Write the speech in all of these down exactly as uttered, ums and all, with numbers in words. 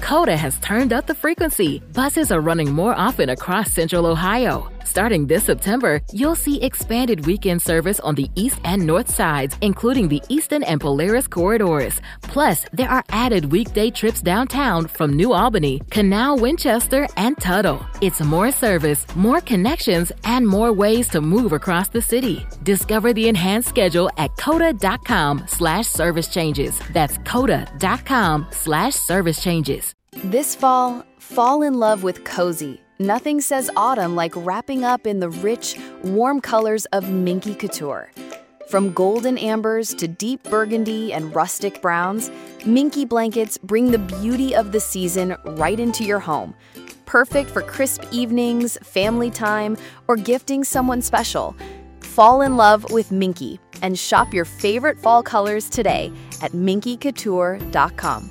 Coda has turned up the frequency. Buses are running more often across Central Ohio. Starting this September, you'll see expanded weekend service on the east and north sides, including the Eastern and Polaris corridors. Plus, there are added weekday trips downtown from New Albany, Canal, Winchester, and Tuttle. It's more service, more connections, and more ways to move across the city. Discover the enhanced schedule at coda.com slash service changes. That's coda.com slash service changes. This fall, fall in love with cozy. Nothing says autumn like wrapping up in the rich, warm colors of Minky Couture. From golden ambers to deep burgundy and rustic browns, Minky blankets bring the beauty of the season right into your home. Perfect for crisp evenings, family time, or gifting someone special. Fall in love with Minky and shop your favorite fall colors today at minky couture dot com.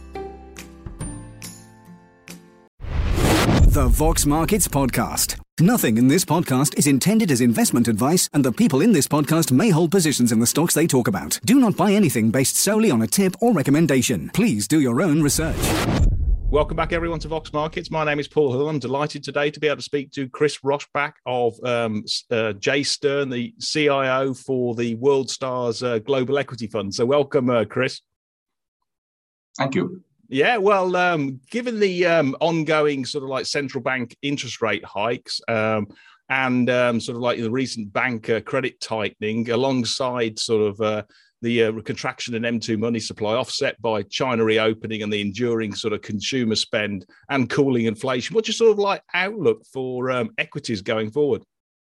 The Vox Markets Podcast. Nothing in this podcast is intended as investment advice, and the people in this podcast may hold positions in the stocks they talk about. Do not buy anything based solely on a tip or recommendation. Please do your own research. Welcome back, everyone, to Vox Markets. My name is Paul Hill. I'm delighted today to be able to speak to Chris Roshbach of um, uh, J. Stern, the C I O for the World Stars uh, Global Equity Fund. So welcome, uh, Chris. Thank you. Yeah, well, um, given the um, ongoing sort of like central bank interest rate hikes um, and um, sort of like the recent bank uh, credit tightening alongside sort of uh, the uh, contraction in M two money supply offset by China reopening and the enduring sort of consumer spend and cooling inflation, what's your sort of like outlook for um, equities going forward?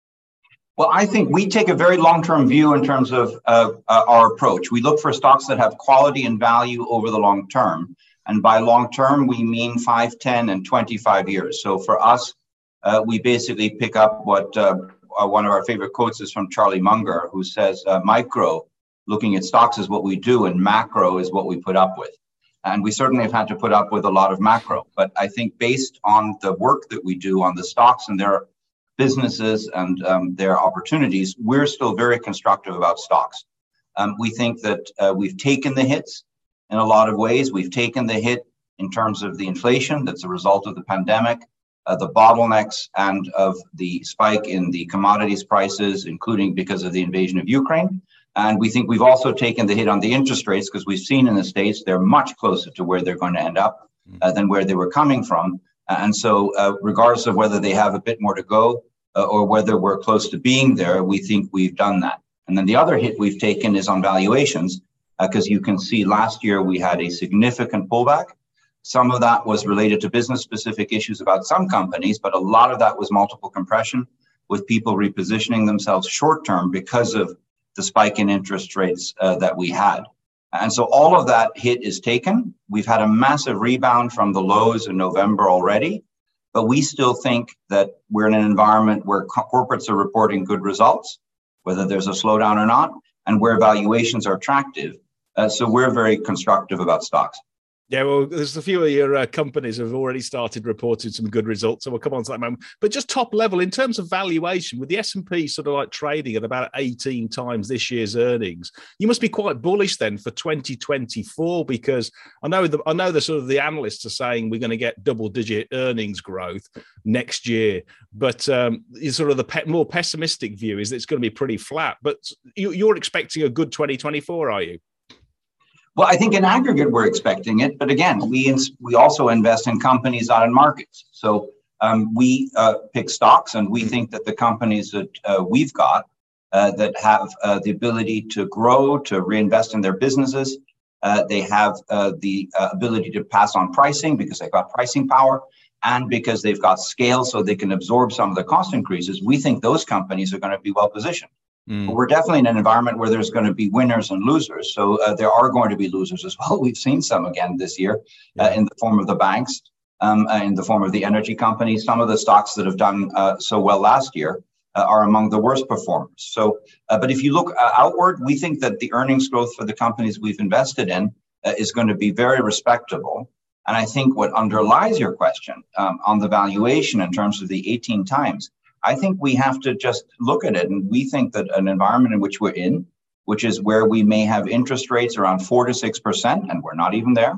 Well, I think we take a very long-term view in terms of uh, uh, our approach. We look for stocks that have quality and value over the long term. And by long term, we mean five, ten, and twenty-five years. So for us, uh, we basically pick up what uh, one of our favorite quotes is from Charlie Munger, who says, uh, micro, looking at stocks is what we do, and macro is what we put up with. And we certainly have had to put up with a lot of macro. But I think based on the work that we do on the stocks and their businesses and um, their opportunities, we're still very constructive about stocks. Um, we think that uh, we've taken the hits. In a lot of ways, we've taken the hit in terms of the inflation that's a result of the pandemic, uh, the bottlenecks, and of the spike in the commodities prices, including because of the invasion of Ukraine. And we think we've also taken the hit on the interest rates because we've seen in the States they're much closer to where they're going to end up uh, than where they were coming from. And so uh, regardless of whether they have a bit more to go uh, or whether we're close to being there, we think we've done that. And then the other hit we've taken is on valuations. Because uh, you can see last year we had a significant pullback. Some of that was related to business-specific issues about some companies, but a lot of that was multiple compression with people repositioning themselves short-term because of the spike in interest rates uh, that we had. And so all of that hit is taken. We've had a massive rebound from the lows in November already, but we still think that we're in an environment where co- corporates are reporting good results, whether there's a slowdown or not, and where valuations are attractive. Uh, so we're very constructive about stocks. Yeah, well, there's a few of your uh, companies have already started reporting some good results, so we'll come on to that moment. But just top level, in terms of valuation, with the S and P sort of like trading at about eighteen times this year's earnings, you must be quite bullish then for twenty twenty-four, because I know the I know the sort of the analysts are saying we're going to get double-digit earnings growth next year, but um, sort of the pe- more pessimistic view is that it's going to be pretty flat. But you, you're expecting a good twenty twenty-four, are you? Well, I think in aggregate, we're expecting it. But again, we ins- we also invest in companies, not in markets. So um, we uh, pick stocks, and we think that the companies that uh, we've got uh, that have uh, the ability to grow, to reinvest in their businesses, uh, they have uh, the uh, ability to pass on pricing because they've got pricing power and because they've got scale so they can absorb some of the cost increases. We think those companies are going to be well positioned. But we're definitely in an environment where there's going to be winners and losers. So uh, there are going to be losers as well. We've seen some again this year uh, in the form of the banks, um, uh, in the form of the energy companies. Some of the stocks that have done uh, so well last year uh, are among the worst performers. So, uh, but if you look uh, outward, we think that the earnings growth for the companies we've invested in uh, is going to be very respectable. And I think what underlies your question um, on the valuation in terms of the eighteen times, I think we have to just look at it. And we think that an environment in which we're in, which is where we may have interest rates around four to six percent, and we're not even there,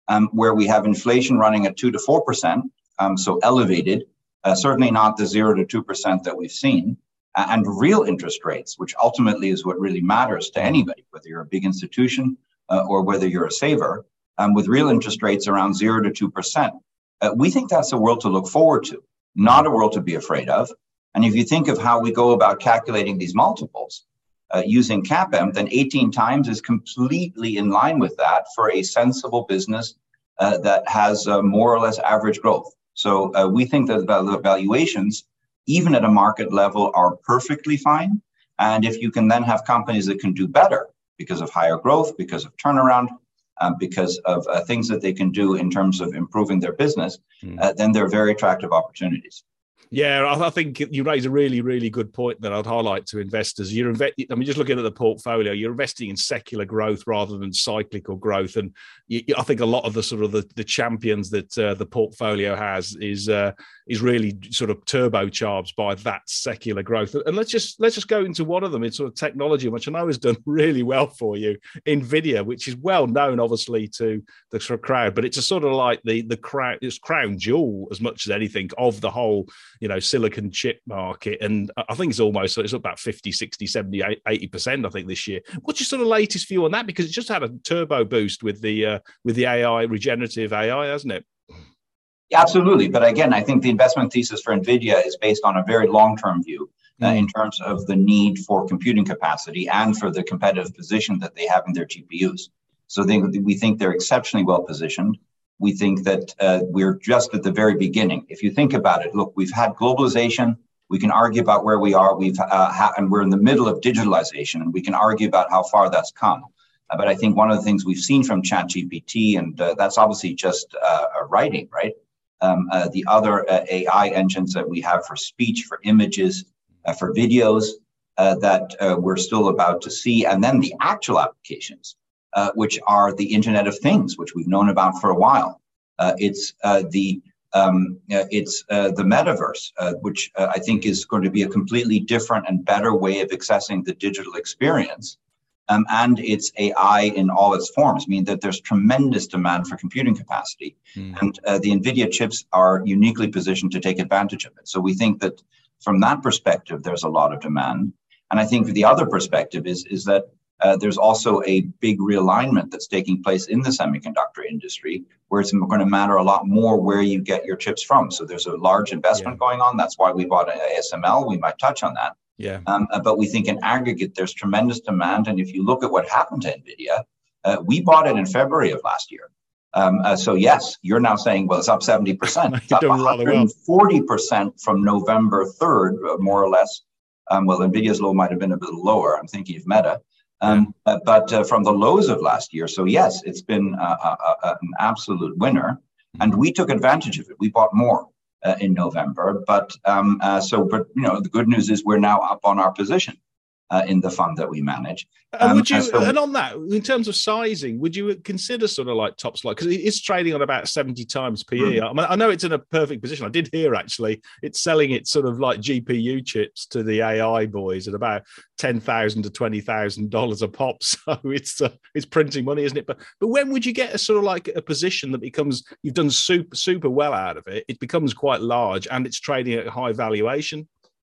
um, where we have inflation running at two to four percent, um, so elevated, uh, certainly not the zero to two percent that we've seen, uh, and real interest rates, which ultimately is what really matters to anybody, whether you're a big institution uh, or whether you're a saver, um, with real interest rates around zero to two percent. Uh, we think that's a world to look forward to, not a world to be afraid of. And if you think of how we go about calculating these multiples uh, using CAPM, then eighteen times is completely in line with that for a sensible business uh, that has uh, more or less average growth. So uh, we think that the valuations, even at a market level, are perfectly fine. And if you can then have companies that can do better because of higher growth, because of turnaround, uh, because of uh, things that they can do in terms of improving their business, mm. uh, then they're very attractive opportunities. Yeah, I think you raise a really, really good point that I'd highlight to investors. You're inve- I mean, just looking at the portfolio, you're investing in secular growth rather than cyclical growth. And you, I think a lot of the sort of the, the champions that uh, the portfolio has is uh, is really sort of turbocharged by that secular growth. And let's just let's just go into one of them. It's sort of technology, which I know has done really well for you, NVIDIA, which is well known, obviously, to the sort of crowd, but it's a sort of like the the crown, it's crown jewel as much as anything of the whole, you know, silicon chip market. And I think it's almost, it's about fifty, sixty, seventy, eighty percent, I think, this year. What's your sort of latest view on that? Because it's just had a turbo boost with the uh, with the A I, regenerative A I, hasn't it? Yeah, absolutely. But again, I think the investment thesis for NVIDIA is based on a very long-term view uh, mm. in terms of the need for computing capacity and for the competitive position that they have in their G P Us. So they, we think they're exceptionally well positioned. We think that uh, we're just at the very beginning. If you think about it, look, we've had globalization. We can argue about where we are. We've uh, ha- and we're in the middle of digitalization, and we can argue about how far that's come. Uh, but I think one of the things we've seen from ChatGPT, and uh, that's obviously just uh, writing, right? Um, uh, the other uh, A I engines that we have for speech, for images, uh, for videos uh, that uh, we're still about to see, and then the actual applications. Uh, which are the Internet of Things, which we've known about for a while. Uh, it's uh, the um, uh, it's uh, the metaverse, uh, which uh, I think is going to be a completely different and better way of accessing the digital experience. Um, and it's A I in all its forms. I mean that there's tremendous demand for computing capacity, mm. and uh, the NVIDIA chips are uniquely positioned to take advantage of it. So we think that from that perspective, there's a lot of demand. And I think the other perspective is is that Uh, there's also a big realignment that's taking place in the semiconductor industry, where it's going to matter a lot more where you get your chips from. So there's a large investment yeah. going on. That's why we bought A S M L. We might touch on that. Yeah. Um, uh, but we think in aggregate, there's tremendous demand. And if you look at what happened to NVIDIA, uh, we bought it in February of last year. Um, uh, so yes, you're now saying, well, it's up seventy percent. It's up one hundred forty percent from November third, uh, more or less. Um, well, NVIDIA's low might have been a little lower. I'm thinking of Meta. Um, uh, but uh, from the lows of last year. So yes, it's been uh, uh, uh, an absolute winner, and we took advantage of it. We bought more uh, in November, but um, uh, so, but you know, the good news is we're now up on our position uh, in the fund that we manage. Um, and would you, and, so, and on that, in terms of sizing, would you consider sort of like top slot? Because it's trading on about seventy times P E. Mm. I mean, I know it's in a perfect position. I did hear actually it's selling its sort of like G P U chips to the A I boys at about ten thousand to twenty thousand dollars a pop. So it's uh, it's printing money, isn't it? But but when would you get a sort of like a position that becomes, you've done super super well out of it, it becomes quite large and it's trading at a high valuation?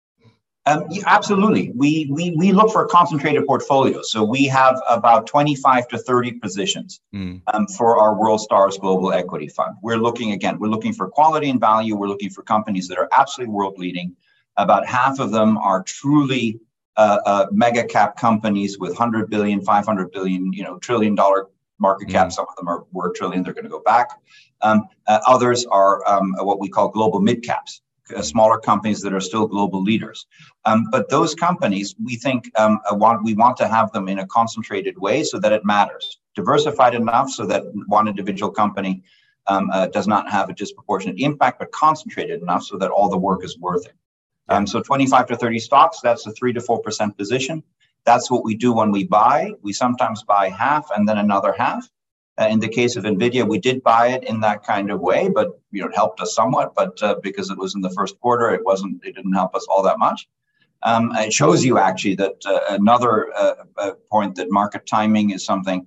Um, yeah, absolutely. We, we we look for a concentrated portfolio. So we have about twenty-five to thirty positions mm. um, for our World Stars Global Equity Fund. We're looking, again, we're looking for quality and value. We're looking for companies that are absolutely world leading. About half of them are truly uh, uh, mega cap companies with one hundred billion, five hundred billion, you know, trillion dollar market cap. Mm. Some of them are were trillion. They're going to go back. Um, uh, others are um, what we call global mid caps. Uh, smaller companies that are still global leaders. Um, but those companies, we think um, uh, want, we want to have them in a concentrated way so that it matters. Diversified enough so that one individual company um, uh, does not have a disproportionate impact, but concentrated enough so that all the work is worth it. Um, so twenty-five to thirty stocks, that's a three to four percent position. That's what we do when we buy. We sometimes buy half and then another half. Uh, in the case of NVIDIA, we did buy it in that kind of way, but you know, it helped us somewhat. But uh, because it was in the first quarter, it wasn't. It didn't help us all that much. Um, it shows you actually that uh, another uh, uh, point that market timing is something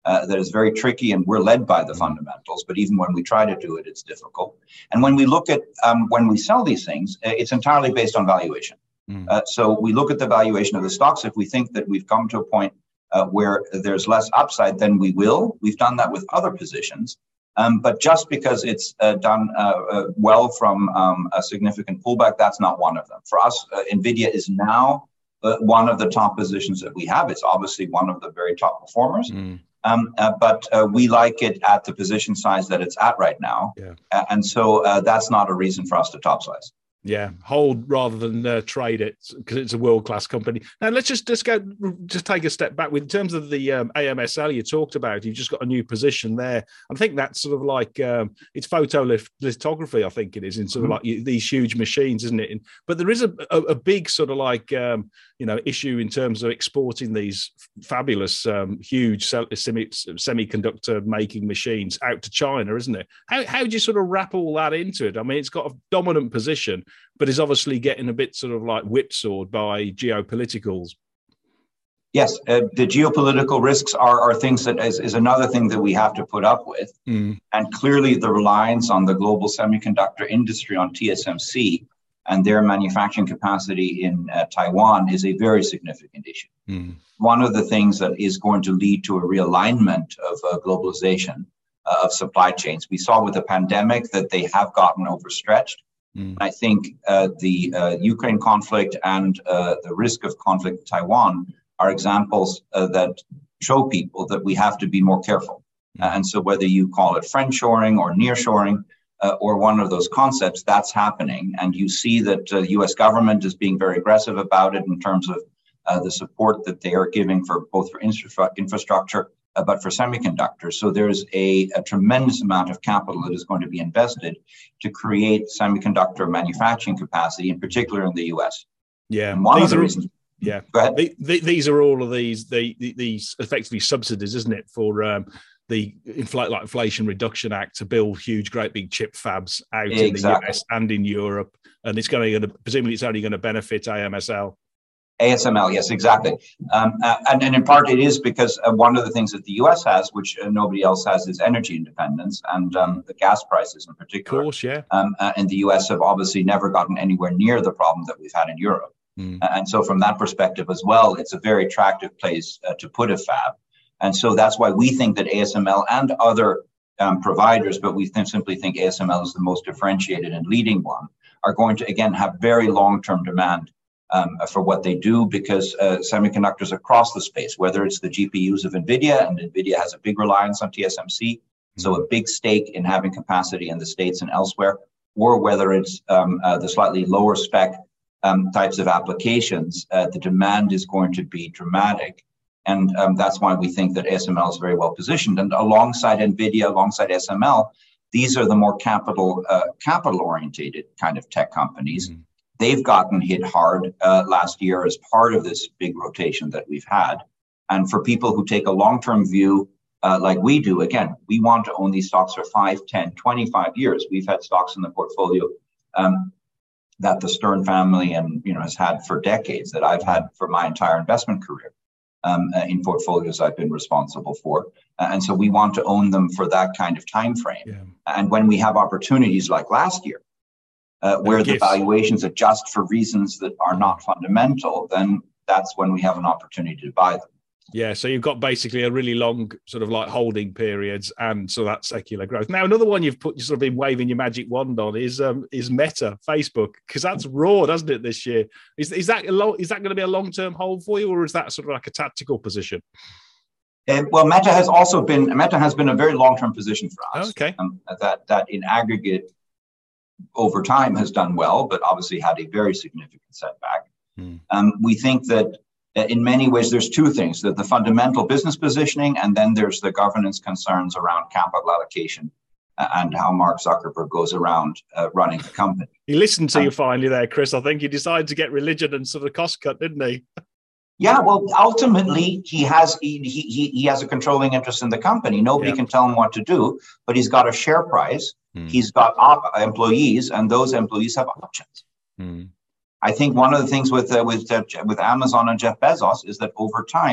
uh, that is very tricky, and we're led by the fundamentals. But even when we try to do it, it's difficult. And when we look at um, when we sell these things, it's entirely based on valuation. Mm. Uh, so we look at the valuation of the stocks. If we think that we've come to a point uh, where there's less upside, then we will. We've done that with other positions. Um, but just because it's uh, done uh, uh, well from um, a significant pullback, that's not one of them. For us, uh, NVIDIA is now uh, one of the top positions that we have. It's obviously one of the very top performers. Mm. Um, uh, but uh, we like it at the position size that it's at right now. Yeah. Uh, and so uh, that's not a reason for us to top size. Yeah, hold rather than uh, trade it, because it's a world-class company. Now, let's just, just go, just take a step back. With in terms of the um, A M S L you talked about, you've just got a new position there. I think that's sort of like, um, it's photolithography, I think it is, in sort of mm-hmm. like these huge machines, isn't it? And, but there is a, a, a big sort of like, um, you know, issue in terms of exporting these fabulous, um, huge semi, semiconductor making machines out to China, isn't it? How, how do you sort of wrap all that into it? I mean, it's got a dominant position, but is obviously getting a bit sort of like whipsawed by geopoliticals. Yes, uh, the geopolitical risks are, are things that is, is another thing that we have to put up with. Mm. And clearly the reliance on the global semiconductor industry, on T S M C and their manufacturing capacity in uh, Taiwan is a very significant issue. Mm. One of the things that is going to lead to a realignment of uh, globalization uh, of supply chains. We saw with the pandemic that they have gotten overstretched. Mm. I think uh, the uh, Ukraine conflict and uh, the risk of conflict in Taiwan are examples uh, that show people that we have to be more careful. Mm. Uh, and so whether you call it friendshoring or nearshoring uh, or one of those concepts, that's happening. And you see that the uh, U S government is being very aggressive about it in terms of uh, the support that they are giving for both for infra- infrastructure Uh, but for semiconductors. So there's a, a tremendous amount of capital that is going to be invested to create semiconductor manufacturing capacity, in particular in the U S. Yeah. And one these of the are, reasons. Yeah. Go ahead. The, the, these are all of these, the, the, these effectively subsidies, isn't it, for um, the infl- like Inflation Reduction Act to build huge, great big chip fabs out exactly. in the U S and in Europe. And it's going to, presumably it's only going to benefit A M S L. A S M L, yes, exactly. Um, uh, and, and in part it is because uh, one of the things that the U S has, which uh, nobody else has, is energy independence and um, the gas prices in particular. Of course, yeah. Um, uh, and the U S have obviously never gotten anywhere near the problem that we've had in Europe. Mm. Uh, and so from that perspective as well, it's a very attractive place uh, to put a fab. And so that's why we think that A S M L and other um, providers, but we th- simply think A S M L is the most differentiated and leading one, are going to, again, have very long-term demand Um, for what they do, because uh, semiconductors across the space, whether it's the G P Us of NVIDIA, and NVIDIA has a big reliance on T S M C, mm-hmm. so a big stake in having capacity in the States and elsewhere, or whether it's um, uh, the slightly lower spec um, types of applications, uh, the demand is going to be dramatic. And um, that's why we think that A S M L is very well positioned. And alongside NVIDIA, alongside A S M L, these are the more capital, uh, capital orientated kind of tech companies. Mm-hmm. They've gotten hit hard uh, last year as part of this big rotation that we've had. And for people who take a long-term view, uh, like we do, again, we want to own these stocks for five, ten, twenty-five years. We've had stocks in the portfolio um, that the Stern family and you know has had for decades, that I've had for my entire investment career um, uh, in portfolios I've been responsible for. Uh, and so we want to own them for that kind of time frame. Yeah. And when we have opportunities like last year, Uh, where the valuations adjust for reasons that are not fundamental, then that's when we have an opportunity to buy them. Yeah, so you've got basically a really long sort of like holding periods, and so that secular growth. Now, another one you've put, you've sort of been waving your magic wand on is um, is Meta, Facebook, because that's raw, doesn't it, this year? Is is that a long, is that going to be a long term hold for you, or is that sort of like a tactical position? Uh, well, Meta has also been Meta has been a very long term position for us. Okay, um, that that in aggregate, over time has done well, but obviously had a very significant setback. Hmm. Um, we think that uh, in many ways, there's two things, that the fundamental business positioning, and then there's the governance concerns around capital allocation uh, and how Mark Zuckerberg goes around uh, running the company. He listened to um, you finally there, Chris. I think he decided to get religion and sort of cost cut, didn't he? Yeah, well, ultimately, he has he, he, he has a controlling interest in the company. Nobody yeah. can tell him what to do, but he's got a share price. Hmm. He's got op- employees, and those employees have options. Hmm. I think one of the things with uh, with uh, with Amazon and Jeff Bezos is that over time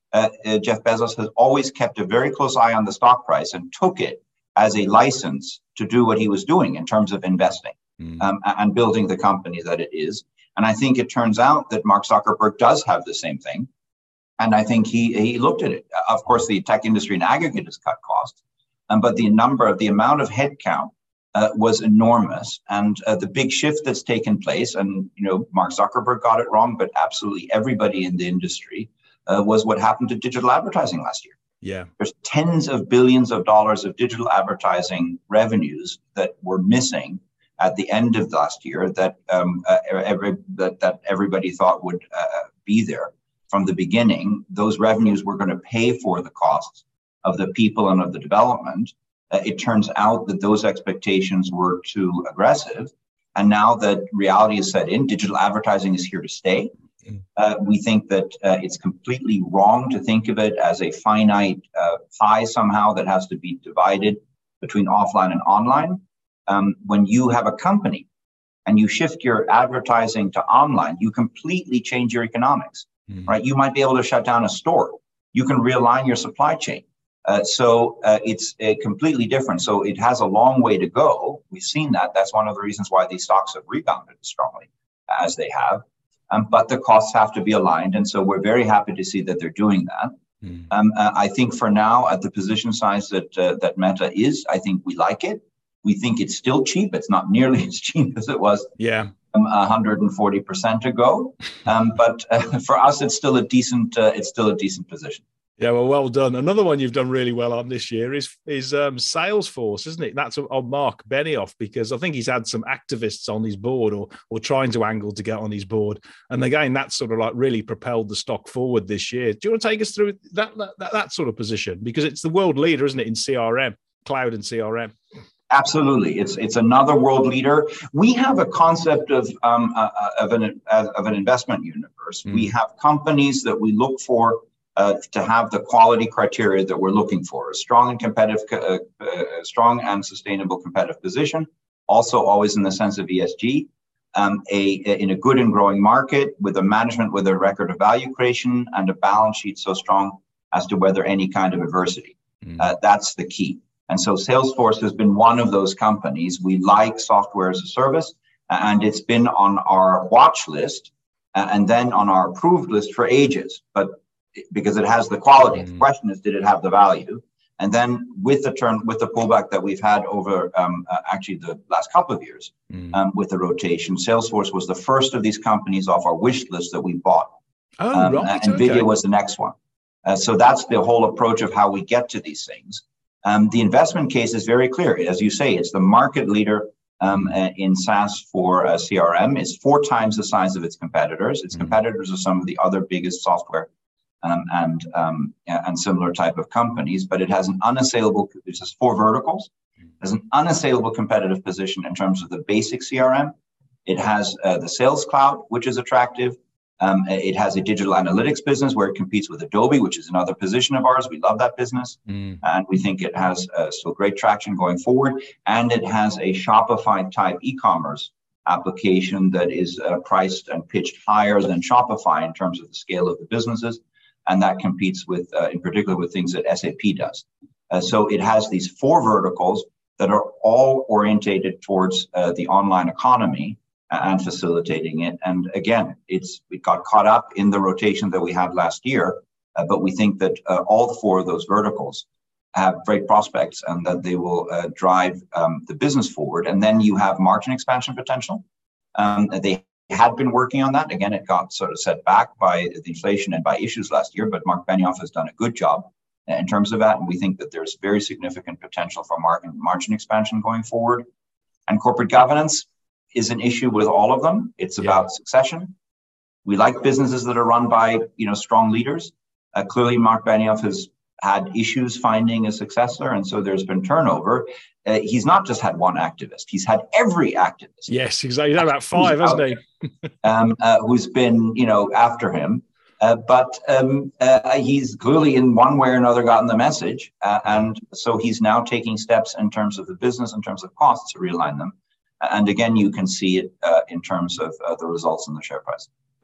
uh, uh, Jeff Bezos has always kept a very close eye on the stock price and took it as a license to do what he was doing in terms of investing mm. um, and building the company that it is. And I think it turns out that Mark Zuckerberg does have the same thing. And I think he he looked at it. Of course, the tech industry in aggregate has cut costs, um, but the number of the amount of headcount uh, was enormous. And uh, the big shift that's taken place, and you know, Mark Zuckerberg got it wrong, but absolutely everybody in the industry uh, was what happened to digital advertising last year. Yeah, there's tens of billions of dollars of digital advertising revenues that were missing at the end of last year that um, uh, every that, that everybody thought would uh, be there. From the beginning, those revenues were going to pay for the costs of the people and of the development. Uh, it turns out that those expectations were too aggressive. And now that reality is set in, digital advertising is here to stay. Uh, we think that uh, it's completely wrong to think of it as a finite uh, pie somehow that has to be divided between offline and online. Um, when you have a company and you shift your advertising to online, you completely change your economics. Mm-hmm. Right? You might be able to shut down a store. You can realign your supply chain. Uh, so uh, it's uh, completely different. So it has a long way to go. We've seen that. That's one of the reasons why these stocks have rebounded as strongly as they have. Um, but the costs have to be aligned. And so we're very happy to see that they're doing that. Mm-hmm. Um, uh, I think for now, at the position size that uh, that Meta is, I think we like it. We think it's still cheap. It's not nearly as cheap as it was. Yeah. Um, one hundred forty percent ago, um, but uh, for us, it's still a decent. Uh, it's still a decent position. Yeah, well, well done. Another one you've done really well on this year is is um, Salesforce, isn't it? That's on Mark Benioff, because I think he's had some activists on his board or or trying to angle to get on his board, and again, that's sort of like really propelled the stock forward this year. Do you want to take us through that that, that, that sort of position, because it's the world leader, isn't it, in C R M, cloud and C R M? Absolutely, it's it's another world leader. We have a concept of um, uh, of an uh, of an investment universe. Mm. We have companies that we look for uh, to have the quality criteria that we're looking for: a strong and competitive, uh, uh, strong and sustainable competitive position. Also, always in the sense of E S G. Um, a, a in a good and growing market with a management with a record of value creation and a balance sheet so strong as to weather any kind of adversity. Mm. Uh, that's the key. And so Salesforce has been one of those companies. We like software as a service, and it's been on our watch list and then on our approved list for ages, but because it has the quality. Mm. The question is, did it have the value? And then with the turn, with the pullback that we've had over um, uh, actually the last couple of years mm. um, with the rotation, Salesforce was the first of these companies off our wish list that we bought. Oh, um, right. NVIDIA okay. was the next one. Uh, so that's the whole approach of how we get to these things. Um, the investment case is very clear. As you say, it's the market leader um, uh, in SaaS for uh, C R M. It's four times the size of its competitors. Its mm-hmm. competitors are some of the other biggest software um, and um, and similar type of companies. But it has an unassailable, it has four verticals. It has an unassailable competitive position in terms of the basic C R M. It has uh, the Sales Cloud, which is attractive. Um, it has a digital analytics business where it competes with Adobe, which is another position of ours. We love that business. Mm. And we think it has uh, still great traction going forward. And it has a Shopify type e-commerce application that is uh, priced and pitched higher than Shopify in terms of the scale of the businesses. And that competes with, uh, in particular, with things that S A P does. Uh, so it has these four verticals that are all orientated towards uh, the online economy and facilitating it. And again, it's we got caught up in the rotation that we had last year, uh, but we think that uh, all four of those verticals have great prospects and that they will uh, drive um, the business forward. And then you have margin expansion potential. Um, they had been working on that. Again, it got sort of set back by the inflation and by issues last year, but Mark Benioff has done a good job in terms of that. And we think that there's very significant potential for margin, margin expansion going forward. And corporate governance is an issue with all of them. It's yeah. about succession. We like businesses that are run by, you know, strong leaders. Uh, clearly, Mark Benioff has had issues finding a successor, and so there's been turnover. Uh, he's not just had one activist; he's had every activist. Yes, exactly. He's had about five, hasn't he? um, uh, who's been, you know, after him. Uh, but um, uh, he's clearly, in one way or another, gotten the message, uh, and so he's now taking steps in terms of the business, in terms of costs, to realign them. And again, you can see it uh, in terms of uh, the results in the share price.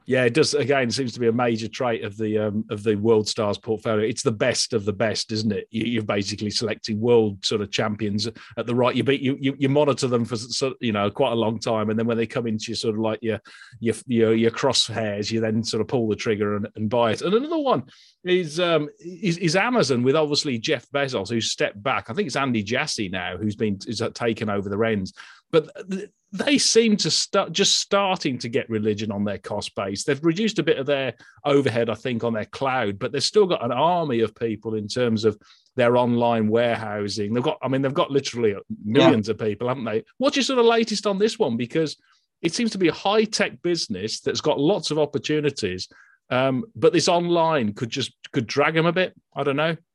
Yeah, it does. Again, seems to be a major trait of the um, of the World Stars portfolio. It's the best of the best, isn't it? You, you're basically selecting world sort of champions at the right. You beat you, you you monitor them for you know quite a long time, and then when they come into your sort of like your your your, your crosshairs, you then sort of pull the trigger and, and buy it. And another one is um is, is Amazon, with obviously Jeff Bezos, who's stepped back. I think it's Andy Jassy now who's been is taken over the reins, but they seem to start just starting to get religion on their cost base. They've reduced a bit of their overhead, I think, on their cloud, but they've still got an army of people in terms of their online warehousing. They've got, I mean, they've got literally millions yeah. of people, haven't they? What's your sort of latest on this one? Because it seems to be a high-tech business that's got lots of opportunities, um, but this online could just could drag them a bit. I don't know.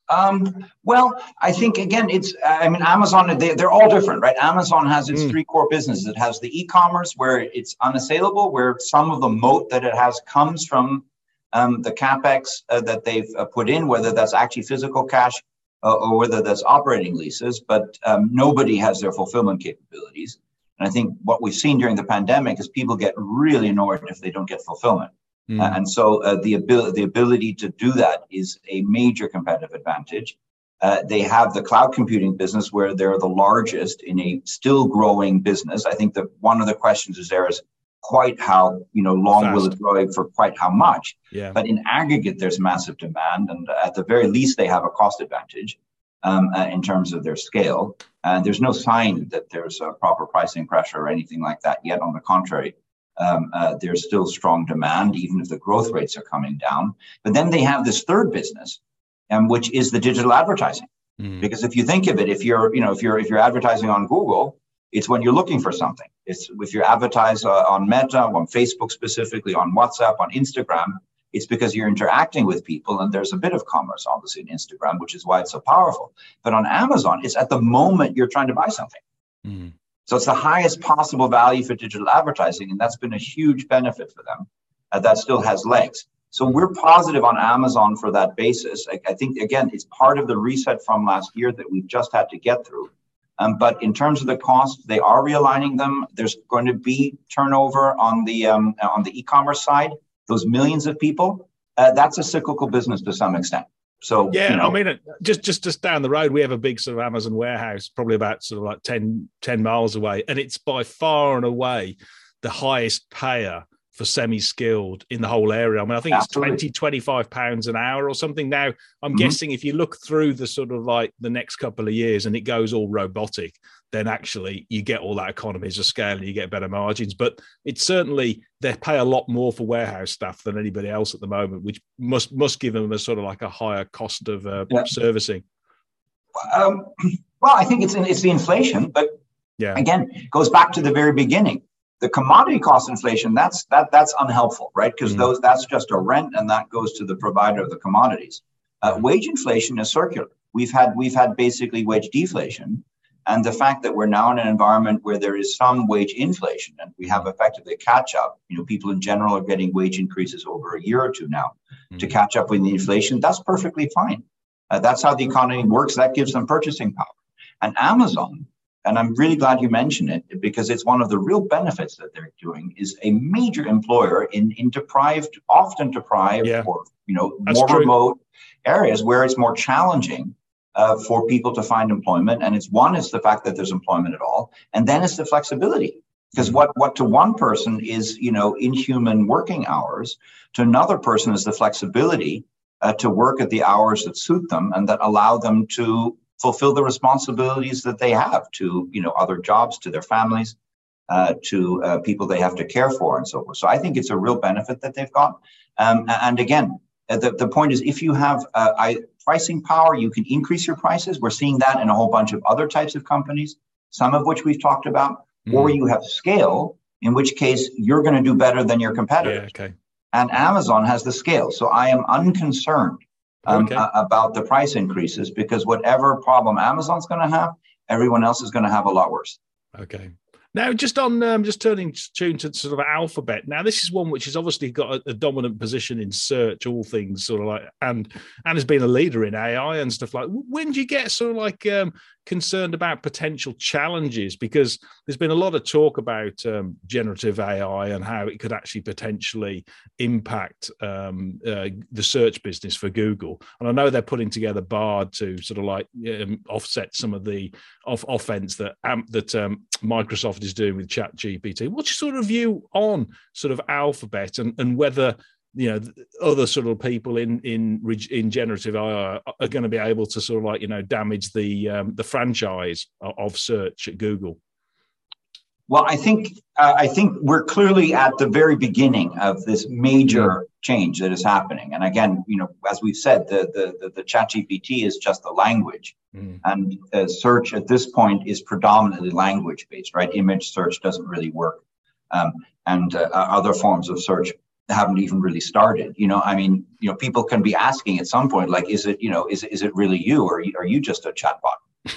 Um, well, I think, again, it's, I mean, Amazon, they, they're all different, right? Amazon has its mm. three core businesses. It has the e-commerce where it's unassailable, where some of the moat that it has comes from um, the CapEx uh, that they've uh, put in, whether that's actually physical cash uh, or whether that's operating leases, but um, nobody has their fulfillment capabilities. And I think what we've seen during the pandemic is people get really annoyed if they don't get fulfillment. Mm. Uh, and so uh, the ability the ability to do that is a major competitive advantage. Uh, they have the cloud computing business where they're the largest in a still growing business. I think that one of the questions is there is quite how you know long Fast. will it grow for quite how much. Yeah. But in aggregate, there's massive demand, and at the very least, they have a cost advantage um, uh, in terms of their scale. And there's no sign that there's a proper pricing pressure or anything like that yet. On the contrary. Um, uh, there's still strong demand, even if the growth rates are coming down. But then they have this third business, um, which is the digital advertising. Mm. Because if you think of it, if you're, you know, if you're if you're advertising on Google, it's when you're looking for something. It's if you advertise uh, on Meta, on Facebook specifically, on WhatsApp, on Instagram, it's because you're interacting with people, and there's a bit of commerce, obviously, in Instagram, which is why it's so powerful. But on Amazon, it's at the moment you're trying to buy something. Mm. So it's the highest possible value for digital advertising, and that's been a huge benefit for them. Uh, that still has legs. So we're positive on Amazon for that basis. I, I think, again, it's part of the reset from last year that we've just had to get through. Um, but in terms of the cost, they are realigning them. There's going to be turnover on the um, on the e-commerce side. Those millions of people, uh, that's a cyclical business to some extent. So yeah, you know, I mean, just just just down the road, we have a big sort of Amazon warehouse, probably about sort of like ten, ten miles away, and it's by far and away the highest payer for semi-skilled in the whole area. I mean, I think Absolutely. it's twenty, twenty-five pounds an hour or something. Now, I'm mm-hmm. guessing if you look through the sort of like the next couple of years and it goes all robotic, then actually you get all that economies of scale and you get better margins. But it's certainly, they pay a lot more for warehouse staff than anybody else at the moment, which must must give them a sort of like a higher cost of uh, yeah. servicing. Um, well, I think it's it's the inflation, but yeah. again, it goes back to the very beginning. The commodity cost inflation, that's that that's unhelpful, right? Because mm. those that's just a rent, and that goes to the provider of the commodities. Uh, mm. Wage inflation is circular. We've had we've had basically wage deflation, and the fact that we're now in an environment where there is some wage inflation, and we have effectively catch up. You know, people in general are getting wage increases over a year or two now mm. to catch up with the inflation. That's perfectly fine. Uh, that's how the economy works. That gives them purchasing power. And Amazon. And I'm really glad you mentioned it, because it's one of the real benefits that they're doing is a major employer in, in deprived, often deprived yeah. or, you know, That's more true. remote areas where it's more challenging uh, for people to find employment. And it's one, is the fact that there's employment at all. And then it's the flexibility, because what, what to one person is, you know, inhuman working hours, to another person is the flexibility uh, to work at the hours that suit them and that allow them to fulfill the responsibilities that they have to, you know, other jobs, to their families, uh, to uh, people they have to care for, and so forth. So I think it's a real benefit that they've got. Um, and again, the, the point is, if you have uh, I, pricing power, you can increase your prices. We're seeing that in a whole bunch of other types of companies, some of which we've talked about, mm. or you have scale, in which case you're going to do better than your competitors. Yeah, okay. And Amazon has the scale. So I am unconcerned Um, okay. uh, about the price increases, because whatever problem Amazon's going to have, everyone else is going to have a lot worse. Okay. Now, just on um, just turning tune to sort of Alphabet. Now, this is one which has obviously got a, a dominant position in search, all things sort of like, and and has been a leader in A I and stuff like. When do you get sort of like um, concerned about potential challenges? Because there's been a lot of talk about um, generative A I and how it could actually potentially impact um, uh, the search business for Google. And I know they're putting together Bard to sort of like um, offset some of the off offense that um, that um, Microsoft is doing with ChatGPT. What's your sort of view on sort of Alphabet and, and whether, you know, other sort of people in in in generative A I are going to be able to sort of like, you know, damage the um, the franchise of search at Google? Well, I think uh, I think we're clearly at the very beginning of this major change that is happening. And again, you know, as we've said, the the the, the ChatGPT is just a language, mm. and uh, search at this point is predominantly language based, right? Image search doesn't really work, um, and uh, other forms of search haven't even really started. You know, I mean, you know, people can be asking at some point, like, is it, you know, is is it really you, or are you, are you just a chatbot?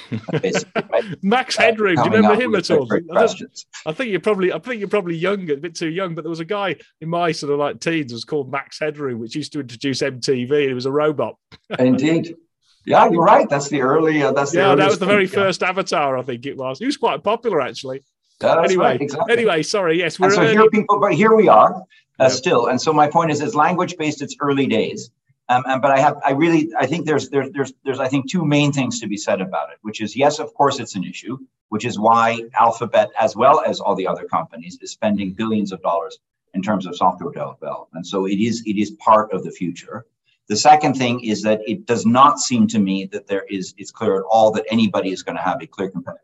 Right? Max Headroom, uh, do you remember him at all? I, I think you're probably, I think you're probably young, a bit too young. But there was a guy in my sort of like teens was called Max Headroom, which used to introduce M T V, and he was a robot. Indeed. Yeah, you're right. That's the early. Uh, that's the yeah. That was the very thing, first yeah. Avatar, I think it was. He was quite popular, actually. Yeah, anyway, right, exactly. anyway, sorry. Yes, we're and so early. here people, but here we are uh, yeah. still. And so my point is, it's language based. It's early days. Um, and, but I have, I really, I think there's, there's, there's, there's, I think two main things to be said about it, which is, yes, of course, it's an issue, which is why Alphabet, as well as all the other companies, is spending billions of dollars in terms of software development. And so it is, it is part of the future. The second thing is that it does not seem to me that there is, it's clear at all that anybody is going to have a clear competitor.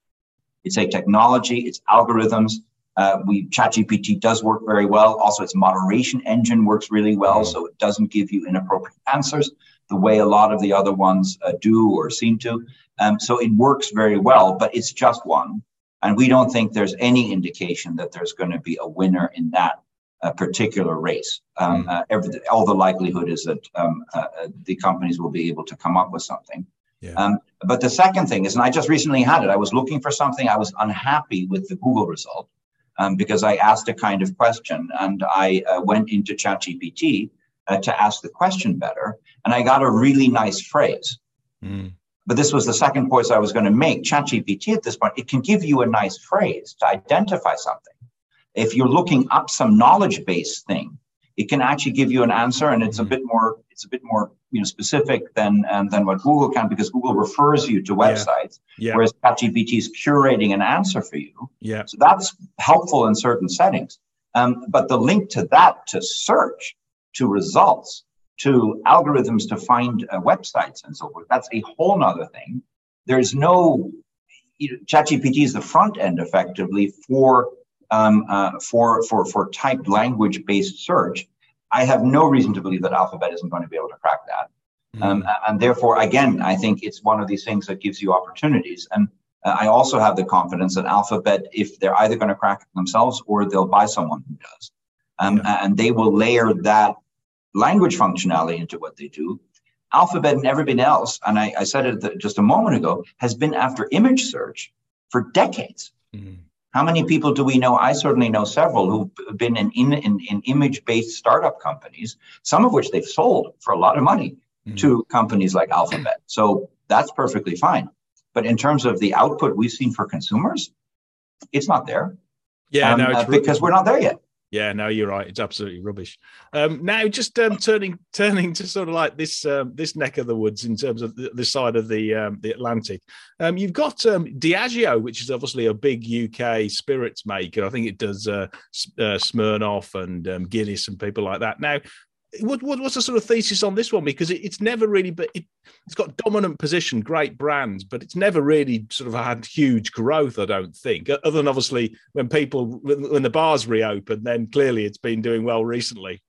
It's a technology, it's algorithms. Uh, we ChatGPT does work very well. Also, its moderation engine works really well, so it doesn't give you inappropriate answers the way a lot of the other ones uh, do or seem to. Um, so it works very well, but it's just one. And we don't think there's any indication that there's going to be a winner in that uh, particular race. Um, uh, every, all the likelihood is that um, uh, the companies will be able to come up with something. Yeah. Um, but the second thing is, and I just recently had it, I was looking for something, I was unhappy with the Google result. Um, because I asked a kind of question, and I uh, went into ChatGPT uh, to ask the question better, and I got a really nice phrase. Mm. But this was the second point I was going to make. ChatGPT at this point, it can give you a nice phrase to identify something. If you're looking up some knowledge-based thing, it can actually give you an answer, and it's mm. a bit more, it's a bit more, you know, specific than um, than what Google can, because Google refers you to websites, yeah. Yeah. whereas ChatGPT is curating an answer for you. Yeah. So that's helpful in certain settings. Um, but the link to that, to search, to results, to algorithms to find uh, websites and so forth, that's a whole nother thing. There's no, you know, ChatGPT is the front end effectively for um, uh, for for for typed language based search. I have no reason to believe that Alphabet isn't going to be able to crack that. Mm. Um, and therefore, again, I think it's one of these things that gives you opportunities. And uh, I also have the confidence that Alphabet, if they're either going to crack it themselves or they'll buy someone who does, um, yeah. and they will layer that language functionality into what they do. Alphabet and everybody else, and I, I said it just a moment ago, has been after image search for decades. Mm. How many people do we know? I certainly know several who've been in, in, in, in image-based startup companies, some of which they've sold for a lot of money mm-hmm. to companies like Alphabet. So that's perfectly fine. But in terms of the output we've seen for consumers, it's not there. Yeah, um, no, it's uh, because we're not there yet. Yeah, no, you're right. It's absolutely rubbish. Um, now, just um, turning turning to sort of like this um, this neck of the woods in terms of the, this side of the um, the Atlantic, um, you've got um, Diageo, which is obviously a big U K spirits maker. I think it does uh, uh, Smirnoff and um, Guinness and people like that. Now, What, what what's the sort of thesis on this one? Because it, it's never really, but it, it's got dominant position, great brands, but it's never really sort of had huge growth, I don't think. Other than obviously when people, when the bars reopen, then clearly it's been doing well recently.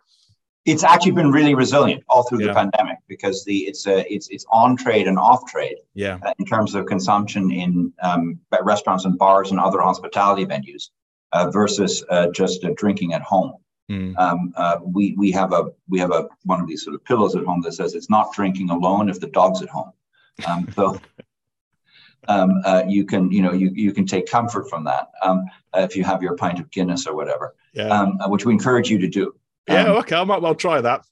It's actually been really resilient all through yeah. the pandemic because the it's a it's it's on trade and off trade. Yeah. Uh, in terms of consumption in um, restaurants and bars and other hospitality venues uh, versus uh, just uh, drinking at home. Mm. Um, uh, we we have a we have a one of these sort of pillows at home that says it's not drinking alone if the dog's at home. Um, so um, uh, you can you know you you can take comfort from that um, uh, if you have your pint of Guinness or whatever, yeah. um, uh, which we encourage you to do. Yeah, um, okay, I might well try that.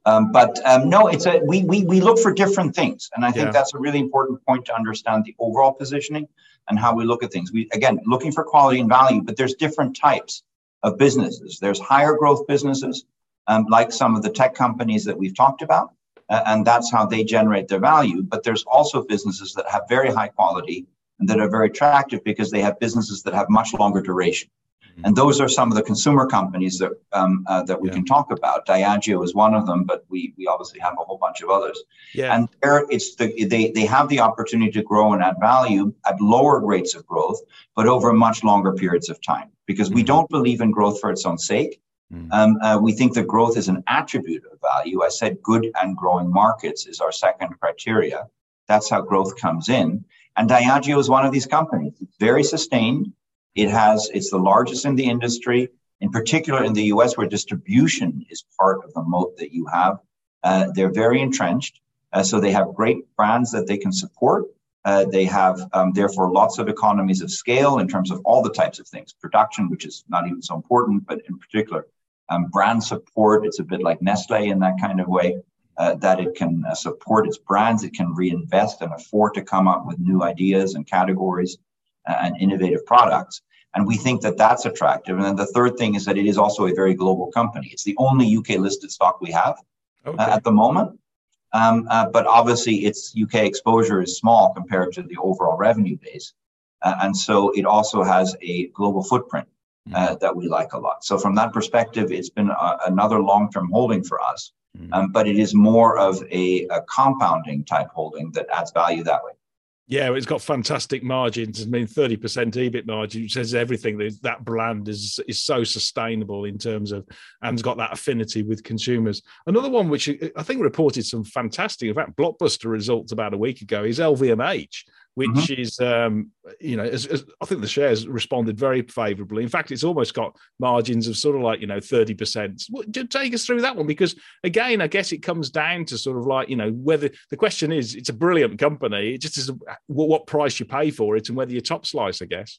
Um, but um, no, it's a we we we look for different things, and I think Yeah. that's a really important point to understand the overall positioning and how we look at things. We again looking for quality and value, but there's different types of businesses. There's higher growth businesses, um, like some of the tech companies that we've talked about, uh, and that's how they generate their value. But there's also businesses that have very high quality and that are very attractive because they have businesses that have much longer duration. And those are some of the consumer companies that um, uh, that we Yeah. can talk about. Diageo is one of them, but we we obviously have a whole bunch of others. Yeah. And there, it's the they they have the opportunity to grow and add value at lower rates of growth, but over much longer periods of time. Because we Mhm. don't believe in growth for its own sake. Mm. Um, uh, we think that growth is an attribute of value. I said good and growing markets is our second criteria. That's how growth comes in. And Diageo is one of these companies. It's very sustained. It has, it's the largest in the industry, in particular in the U S, where distribution is part of the moat that you have. Uh, they're very entrenched. Uh, so they have great brands that they can support. Uh, they have, um, therefore, lots of economies of scale in terms of all the types of things. Production, which is not even so important, but in particular, um, brand support. It's a bit like Nestle in that kind of way, uh, that it can uh, support its brands. It can reinvest and afford to come up with new ideas and categories and innovative products. And we think that that's attractive. And then the third thing is that it is also a very global company. It's the only U K listed stock we have Okay. uh, at the moment. Um, uh, but obviously its U K exposure is small compared to the overall revenue base. Uh, and so it also has a global footprint uh, Mhm. that we like a lot. So from that perspective, it's been a, another long-term holding for us. Mhm. Um, but it is more of a, a compounding type holding that adds value that way. Yeah, it's got fantastic margins. I mean, thirty percent E B I T margin, which says everything. That that brand is is so sustainable in terms of, and's got that affinity with consumers. Another one which I think reported some fantastic, in fact, blockbuster results about a week ago is L V M H, which Mhm. is, um, you know, as, as, I think the shares responded very favourably. In fact, it's almost got margins of sort of like, you know, thirty percent. What, just take us through that one, because again, I guess it comes down to sort of like, you know, whether the question is, it's a brilliant company. It just is what, what price you pay for it and whether you top slice, I guess.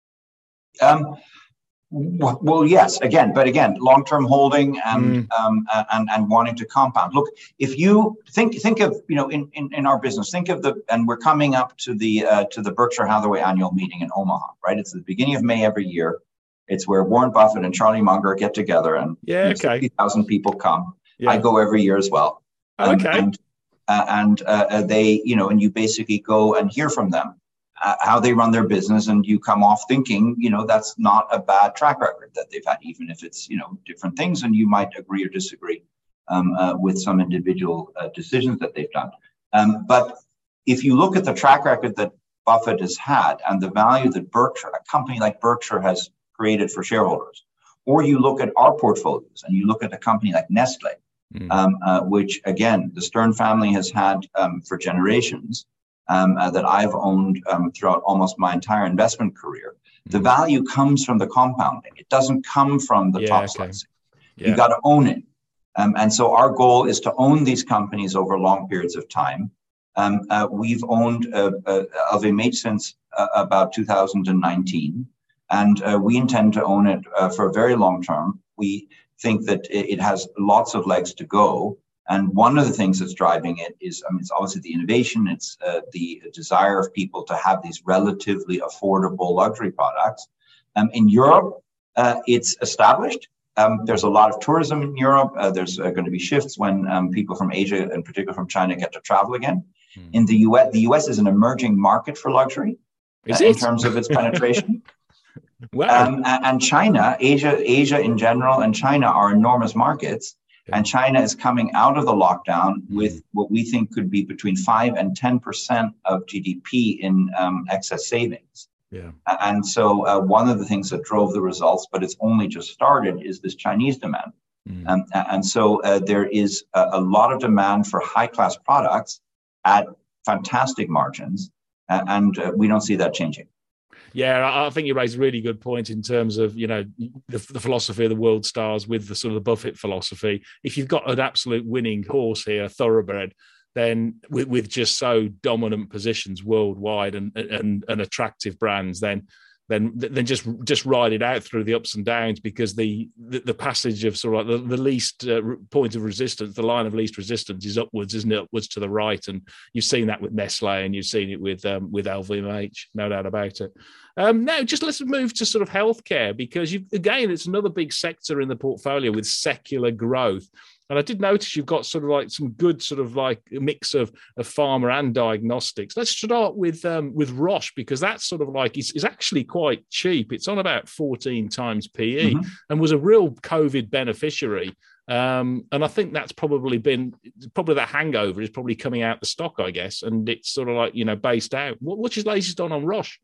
Um, w- well, yes, again, but again, long-term holding and Mm. um, uh, and and wanting to compound. Look, if you think think of, you know, in, in in our business, think of the, and we're coming up to the uh, to the Berkshire Hathaway annual meeting in Omaha, right? It's the beginning of May every year. It's where Warren Buffett and Charlie Munger get together, and Yeah, okay. sixty thousand people come. Yeah. I go every year as well. Oh, Um, okay. and uh, and uh, uh, they, you know, and you basically go and hear from them. Uh, how they run their business, and you come off thinking, you know, that's not a bad track record that they've had, even if it's, you know, different things, and you might agree or disagree um, uh, with some individual uh, decisions that they've done. Um, but if you look at the track record that Buffett has had and the value that Berkshire, a company like Berkshire, has created for shareholders, or you look at our portfolios and you look at a company like Nestle, Mm. um, uh, which again, the Stern family has had um, for generations, Um, uh, that I've owned um, throughout almost my entire investment career. The Mhm. value comes from the compounding. It doesn't come from the Yeah, top okay. slicing. Yeah. You got to own it. Um, and so our goal is to own these companies over long periods of time. Um, uh, we've owned uh, uh, L V M H since uh, about two thousand nineteen, and uh, we intend to own it uh, for a very long term. We think that it, it has lots of legs to go. And one of the things that's driving it is, I mean, it's obviously the innovation. It's uh, the desire of people to have these relatively affordable luxury products. Um, in Europe, uh, it's established. Um, there's a lot of tourism in Europe. Uh, there's uh, going to be shifts when um, people from Asia, in particular from China, get to travel again. Hmm. In the U S, the U S is an emerging market for luxury Is uh, it? in terms of its penetration. Wow. Um, a- and China, Asia, Asia in general, and China are enormous markets. Yeah. And China is coming out of the lockdown Mm. with what we think could be between five and ten percent of G D P in um, excess savings. Yeah. A- And so uh, one of the things that drove the results, but it's only just started, is this Chinese demand. Mm. Um, a- and so uh, there is a, a lot of demand for high-class products at fantastic margins, uh, and uh, we don't see that changing. Yeah, I I think you raise a really good point in terms of, you know, the, the philosophy of the world stars with the sort of the Buffett philosophy. If you've got an absolute winning horse here, thoroughbred, then with, with just so dominant positions worldwide and, and and attractive brands, then then then just just ride it out through the ups and downs, because the the, the passage of sort of like the, the least uh, point of resistance, the line of least resistance, is upwards, isn't it? Upwards to the right, and you've seen that with Nestle, and you've seen it with um, with L V M H, no doubt about it. Um, now, just let's move to sort of healthcare, because you again, it's another big sector in the portfolio with secular growth. And I did notice you've got sort of like some good sort of like a mix of, of pharma and diagnostics. Let's start with um, with Roche, because that's sort of like is, is actually quite cheap. It's on about fourteen times P E, mm-hmm. and was a real COVID beneficiary. Um, and I think that's probably been probably that hangover is probably coming out the stock, I guess, and it's sort of like, you know, based out. What, what's your latest on on Roche?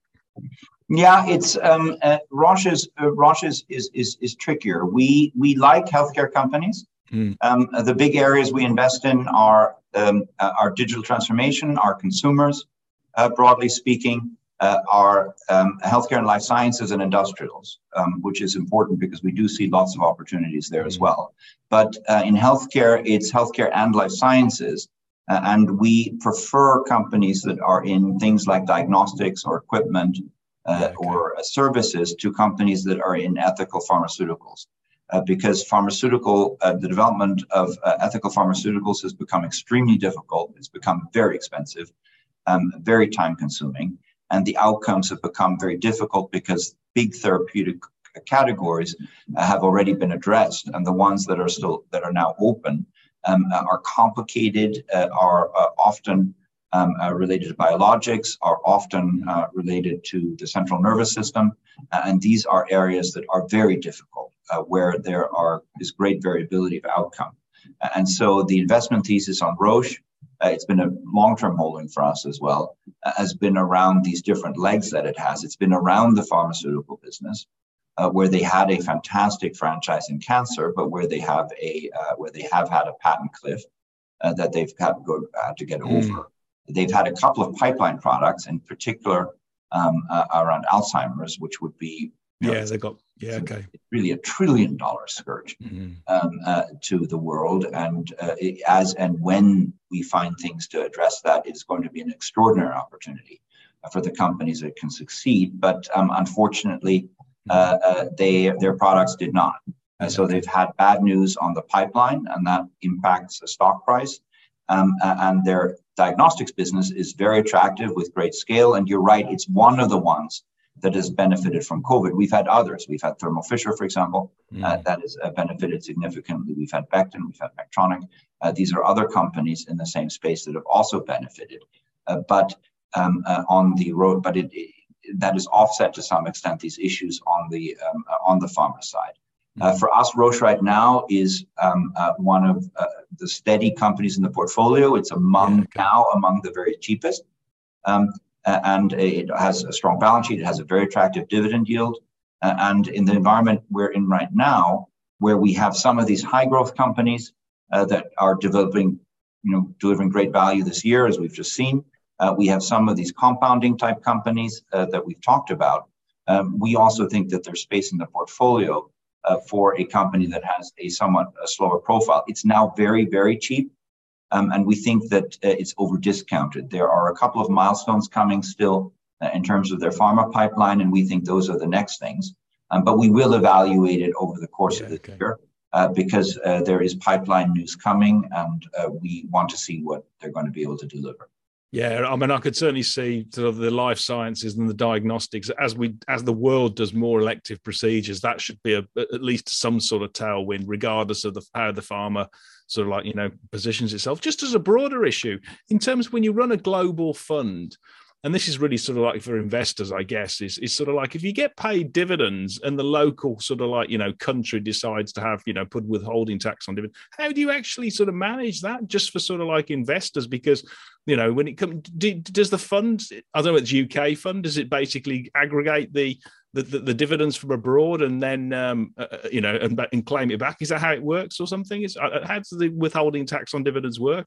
Yeah, it's um, uh, Roche is uh, Roche is, is is is trickier. We we like healthcare companies. Mm. Um, the big areas we invest in are um, uh, our digital transformation, our consumers, uh, broadly speaking, uh, our um, healthcare and life sciences and industrials, um, which is important because we do see lots of opportunities there mm. as well. But uh, in healthcare, it's healthcare and life sciences, uh, and we prefer companies that are in things like diagnostics or equipment uh, okay. or uh, services to companies that are in ethical pharmaceuticals. Uh, because pharmaceutical, uh, the development of uh, ethical pharmaceuticals has become extremely difficult. It's become very expensive, um, very time consuming, and the outcomes have become very difficult because big therapeutic categories uh, have already been addressed, and the ones that are still that are now open um, are complicated, uh, are uh, often um, uh, related to biologics, are often uh, related to the central nervous system, uh, and these are areas that are very difficult. Uh, where there are is great variability of outcome. Uh, and so the investment thesis on Roche, uh, it's been a long-term holding for us as well, uh, has been around these different legs that it has. It's been around the pharmaceutical business, uh, where they had a fantastic franchise in cancer, but where they have a uh, where they have had a patent cliff uh, that they've had to, go, had to get mm. over. They've had a couple of pipeline products, in particular um, uh, around Alzheimer's, which would be You yeah, know, they got yeah, okay. It's really a trillion dollar scourge mm-hmm. um, uh, to the world, and uh, it, as and when we find things to address that, it's going to be an extraordinary opportunity uh, for the companies that can succeed. But um, unfortunately, uh, uh, they their products did not. Uh, so they've had bad news on the pipeline, and that impacts the stock price. Um, uh, and their diagnostics business is very attractive with great scale. And you're right, it's one of the ones that has benefited from COVID. We've had others. We've had Thermo Fisher, for example, mm. uh, that has uh, benefited significantly. We've had Becton, we've had Medtronic. Uh, these are other companies in the same space that have also benefited. Uh, but um, uh, on the road, but it, it, that is offset to some extent these issues on the um, uh, on the pharma side. Mm. Uh, for us, Roche right now is um, uh, one of uh, the steady companies in the portfolio. It's among yeah, okay. now among the very cheapest. Um, Uh, and it has a strong balance sheet. It has a very attractive dividend yield. Uh, and in the environment we're in right now, where we have some of these high growth companies uh, that are developing, you know, delivering great value this year, as we've just seen, uh, we have some of these compounding type companies uh, that we've talked about. Um, we also think that there's space in the portfolio uh, for a company that has a somewhat a slower profile. It's now very, very cheap. Um, and we think that uh, it's over discounted. There are a couple of milestones coming still uh, in terms of their pharma pipeline, and we think those are the next things. Um, but we will evaluate it over the course yeah, of the okay. year uh, because uh, there is pipeline news coming, and uh, we want to see what they're going to be able to deliver. Yeah, I mean, I could certainly see sort of the life sciences and the diagnostics as we as the world does more elective procedures. That should be a, at least some sort of tailwind, regardless of the, how the pharma sort of like, you know, positions itself. Just as a broader issue, in terms of when you run a global fund, and this is really sort of like for investors, I guess, is, is sort of like if you get paid dividends and the local sort of like, you know, country decides to have, you know, put withholding tax on dividends, how do you actually sort of manage that just for sort of like investors? Because, you know, when it comes, do, does the fund, I don't know, it's U K fund, does it basically aggregate the The, the, the dividends from abroad and then, um, uh, you know, and, and claim it back? Is that how it works or something? Is, uh, how does the withholding tax on dividends work?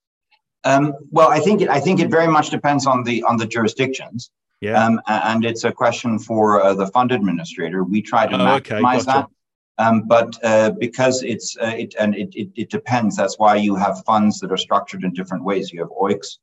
Um, well, I think it, I think it very much depends on the on the jurisdictions. Yeah. Um, and it's a question for uh, the fund administrator. We try to oh, maximize okay, gotcha. that. Um, but uh, because it's uh, it and it, it it depends. That's why you have funds that are structured in different ways. You have O E I Cs.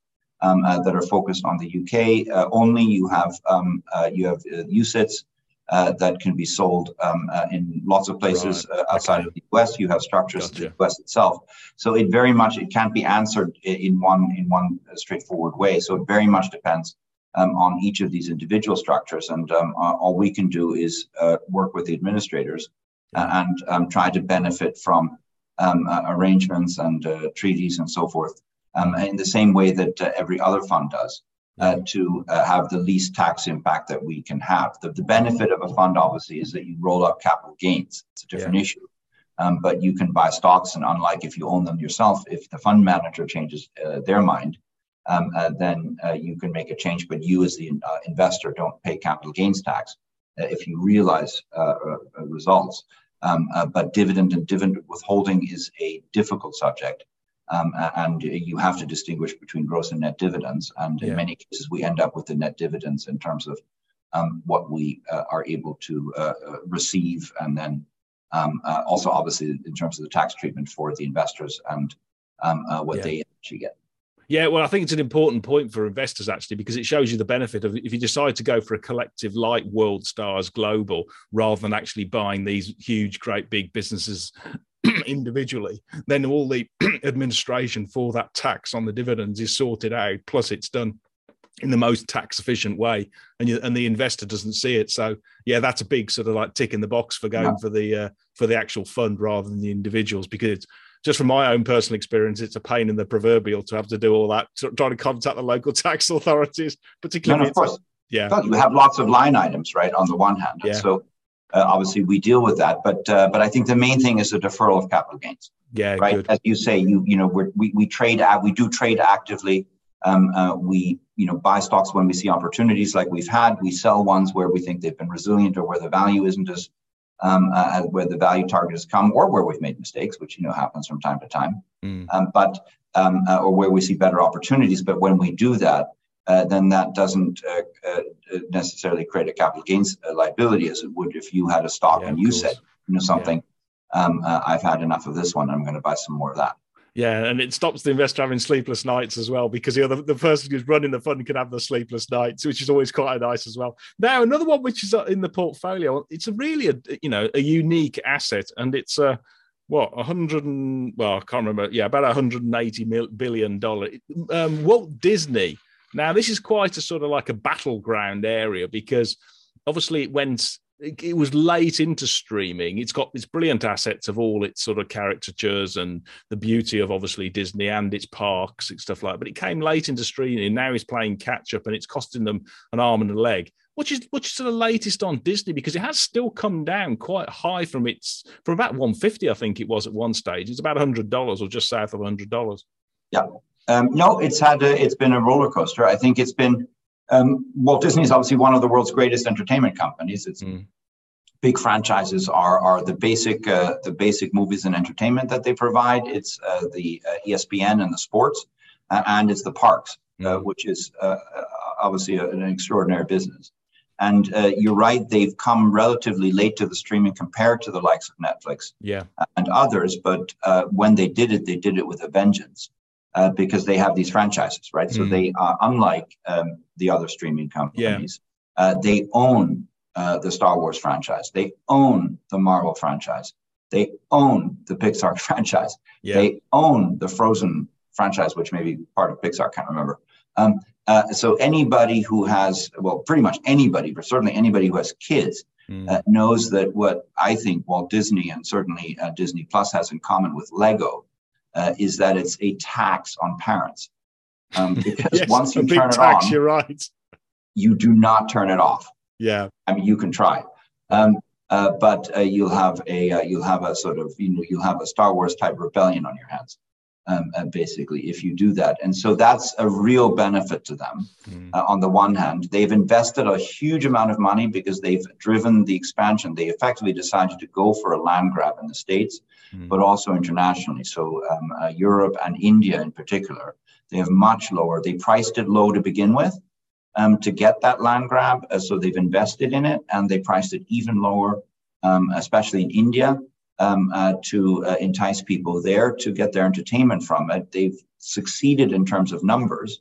um, uh, that are focused on the U K uh, only. You have um, uh, you have uh, U C I Ts uh, that can be sold um, uh, in lots of places Right. uh, outside Okay. of the U S. You have structures Gotcha. in the U S itself. So it very much it can't be answered in one in one straightforward way. So it very much depends um, on each of these individual structures, and um, uh, all we can do is uh, work with the administrators uh, and um, try to benefit from um, uh, arrangements and uh, treaties and so forth, um, in the same way that uh, every other fund does, uh, to uh, have the least tax impact that we can have. The, the benefit of a fund, obviously, is that you roll up capital gains. It's a different Yeah. issue. Um, but you can buy stocks, and unlike if you own them yourself, if the fund manager changes uh, their mind, um, uh, then uh, you can make a change. But you, as the uh, investor, don't pay capital gains tax uh, if you realize uh, uh, results. Um, uh, but dividend and dividend withholding is a difficult subject, um, and you have to distinguish between gross and net dividends. And in Yeah. many cases, we end up with the net dividends in terms of um, what we uh, are able to uh, uh, receive, and then um, uh, also obviously in terms of the tax treatment for the investors and um, uh, what Yeah. they actually get. Yeah, well, I think it's an important point for investors, actually, because it shows you the benefit of if you decide to go for a collective like World Stars Global, rather than actually buying these huge, great big businesses individually, then all the administration for that tax on the dividends is sorted out, plus it's done in the most tax efficient way, and you, and the investor doesn't see it. So yeah, that's a big sort of like tick in the box for going yeah. for the uh, for the actual fund rather than the individuals, because it's, just from my own personal experience, it's a pain in the proverbial to have to do all that, trying to contact the local tax authorities, particularly. No, no, of course. Yeah. You have lots of line items, right, on the one hand. And yeah. so uh, obviously we deal with that. But uh, but I think the main thing is the deferral of capital gains. Yeah, right. Good. As you say, you you know, we're, we we trade, we do trade actively. Um, uh, we, you know, buy stocks when we see opportunities like we've had. We sell ones where we think they've been resilient or where the value isn't as Um, uh, where the value target has come, or where we've made mistakes, which you know happens from time to time, mm. um, but um, uh, or where we see better opportunities. But when we do that, uh, then that doesn't uh, uh, necessarily create a capital gains uh, liability as it would if you had a stock yeah, and you course. said, you know, something. Yeah. Um, uh, I've had enough of this one. I'm going to buy some more of that. Yeah, and it stops the investor having sleepless nights as well, because you know, the, the person who's running the fund can have the sleepless nights, which is always quite nice as well. Now, another one which is in the portfolio, it's a really, a, you know, a unique asset, and it's a, what, a hundred and, well, I can't remember, yeah, about one hundred eighty billion dollars. Um, Walt Disney. Now, this is quite a sort of like a battleground area, because obviously it went, it was late into streaming. It's got its brilliant assets of all its sort of caricatures and the beauty of obviously Disney and its parks and stuff like that. But it came late into streaming. Now it's playing catch up, and it's costing them an arm and a leg. Which is which is the latest on Disney, because it has still come down quite high from its from about one hundred fifty, I think it was at one stage. It's about one hundred dollars or just south of one hundred dollars. Yeah, um, no, it's had a, it's been a roller coaster. I think it's been. Um, Walt Disney is obviously one of the world's greatest entertainment companies. It's mm. big franchises are are the basic uh, the basic movies and entertainment that they provide. It's uh, the uh, E S P N and the sports, uh, and it's the parks, mm. uh, which is uh, obviously a, an extraordinary business. And uh, you're right; they've come relatively late to the streaming compared to the likes of Netflix, yeah, and others. But uh, when they did it, they did it with a vengeance. Uh, because they have these franchises, right? Mm. So they are unlike um, the other streaming companies. Yeah. Uh, they own uh, the Star Wars franchise. They own the Marvel franchise. They own the Pixar franchise. Yeah. They own the Frozen franchise, which may be part of Pixar, can't remember. Um, uh, so anybody who has, well, pretty much anybody, but certainly anybody who has kids mm. uh, knows that what I think Walt Disney and certainly uh, Disney Plus has in common with Lego Uh, is that it's a tax on parents. Um, because yes, once you a big turn it tax, on, you're right. you do not turn it off. Yeah, I mean, you can try, um, uh, but uh, you'll have a uh, you'll have a sort of you know you'll have a Star Wars type rebellion on your hands, um, uh, basically, if you do that. And so that's a real benefit to them. Mm. Uh, on the one hand, they've invested a huge amount of money because they've driven the expansion. They effectively decided to go for a land grab in the States, mm. but also internationally. So um, uh, Europe and India in particular, they have much lower. They priced it low to begin with um, to get that land grab. Uh, so they've invested in it, and they priced it even lower, um, especially in India. Um, uh, to uh, entice people there to get their entertainment from it. They've succeeded in terms of numbers,